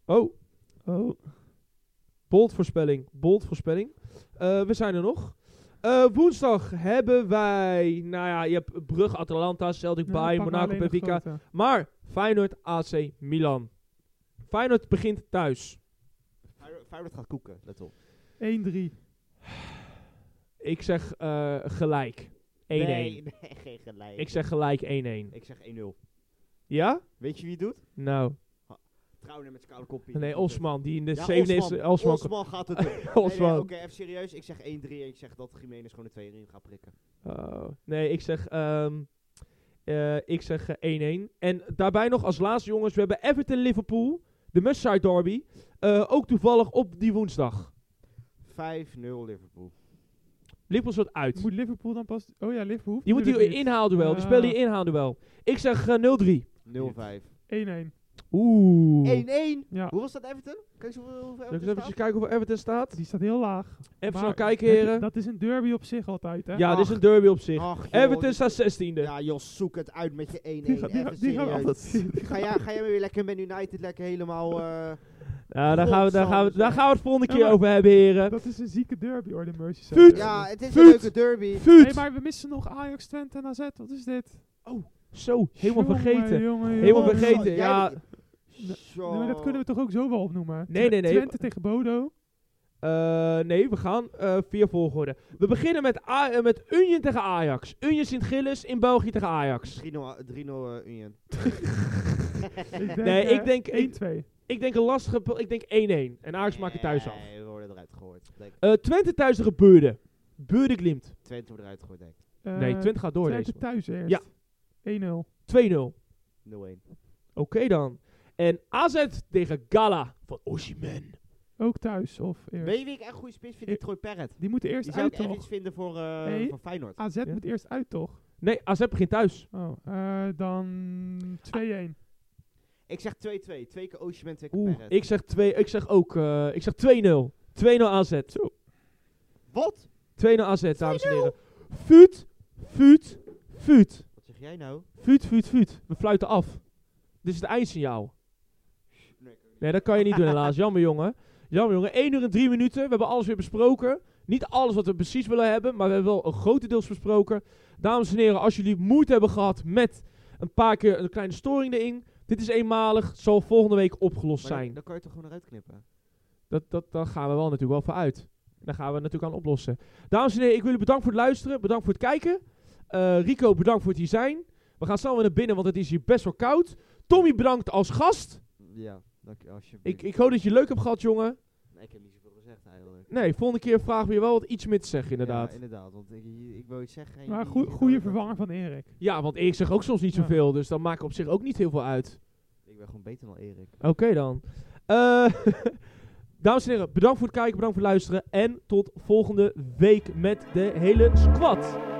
Bold voorspelling. We zijn er nog. Woensdag hebben wij... Nou ja, je hebt Brugge, Atalanta, Celtic, Bayern, Monaco, Benfica. Maar Feyenoord, AC, Milan. Feyenoord begint thuis. Feyenoord gaat koeken, let op. 1-3. Ik zeg gelijk. 1-1. Nee, geen gelijk. Ik zeg gelijk 1-1. Ik zeg 1-0. Ja? Weet je wie het doet? Nou. Trouwen met zijn koude koppie. Nee, Osman. Die in de Ja, 97... Osman gaat het doen. Osman. Nee, oké, even serieus. Ik zeg 1-3 en ik zeg dat Jiménez gewoon de 2 erin gaat prikken. Nee, ik zeg 1-1. En daarbij nog als laatste, jongens, we hebben Everton-Liverpool. De Merseyside derby. Ook toevallig op die woensdag. 5-0 Liverpool. Liverpool staat uit. Moet Liverpool dan pas... Oh ja, Liverpool. Die moet die inhaalduel. Die spelen die inhaalduel. Ik zeg 0-3. 0-5. 1-1. Oeh. 1-1. Ja. Hoe was dat Everton? Kan je zo hoeveel Zal ik Everton eens even kijken hoeveel Everton staat? Die staat heel laag. Even Maar snel kijken, heren. Dat is een derby op zich altijd, hè? Ja, dit is een derby op zich. Ach, joh, Everton staat 16e. Ja, Jos, zoek het uit met je 1-1. Die gaan Even serieus. Ga jij weer lekker Man United lekker helemaal... Ja, daar gaan we het volgende keer Ja, maar- over hebben, heren. Dat is een zieke derby, hoor, de Merseyside. Vuut! derby. Ja, het is Vuut! een leuke derby. Vuut! Nee, maar we missen nog Ajax, Twente en AZ. Wat is dit? Zo, helemaal Jongen, vergeten. jongen, Helemaal jongen. vergeten, Jij- ja. Zo. Nee, maar dat kunnen we toch ook zo wel opnoemen? Nee, nee, nee. Twente tegen Bodo. Nee, we gaan via volgorde. We beginnen met Union tegen Ajax. Union Sint-Gilles in België tegen Ajax. 3-0 Union. Nee, ik denk- 1-2. Ik denk een lastige... Ik denk 1-1. En Ajax maakt het thuis af. Nee, we worden eruit gegooid. Denk, Twente thuis tegen Beurde. Beurde Glimt. Twente wordt eruit gegooid, denk ik. Nee, Twente gaat door Twente deze. thuis eerst. Ja. 1-0. 2-0. 0-1. Oké dan. En AZ tegen Gala van Osimhen. Ook thuis of eerst. Weet je wie ik echt een goede spits vind? Ik- Troy Parrott. Die moeten eerst Die zou uit ik echt toch? iets vinden voor Nee. voor Feyenoord. AZ Ja. moet eerst uit toch? Nee, AZ begint thuis. Oh, dan 2-1. Ik zeg 2-2. 2 keer Osimhen, 2 keer Oeh, Parrott. ik zeg ook... ik zeg 2-0. 2-0 AZ. Wat? 2-0 AZ, dames en heren. Vuut. Wat zeg jij nou? Vuut. We fluiten af. Dit is het eindsignaal. Nee, dat kan je niet doen helaas. Jammer jongen. 1 uur en 3 minuten. We hebben alles weer besproken. Niet alles wat we precies willen hebben, maar we hebben wel een grotendeels besproken. Dames en heren, als jullie moeite hebben gehad met een paar keer een kleine storing erin. Dit is eenmalig, zal volgende week opgelost Maar zijn. dan kan je toch gewoon eruit knippen? Daar gaan we wel natuurlijk wel voor uit. Daar gaan we natuurlijk aan oplossen. Dames en heren, ik wil jullie bedanken voor het luisteren. Bedankt voor het kijken. Rico, bedankt voor het hier zijn. We gaan snel weer naar binnen, want het is hier best wel koud. Tommy, bedankt als gast. Ja, dank je alsjeblieft. Ik hoop dat je het leuk hebt gehad, jongen. Nee, ik heb niet zoveel gezegd eigenlijk. Nee, volgende keer vragen we je wel wat iets meer te zeggen, inderdaad. Ja, inderdaad. Want ik wil iets zeggen. en Maar je- goede vervanger van Erik. Ja, want ik zeg ook soms niet Ja. zoveel, dus dan maakt op zich ook niet heel veel uit. Ik ben gewoon beter dan Erik. Oké dan. Dames en heren, bedankt voor het kijken, bedankt voor het luisteren. En tot volgende week met de hele squad.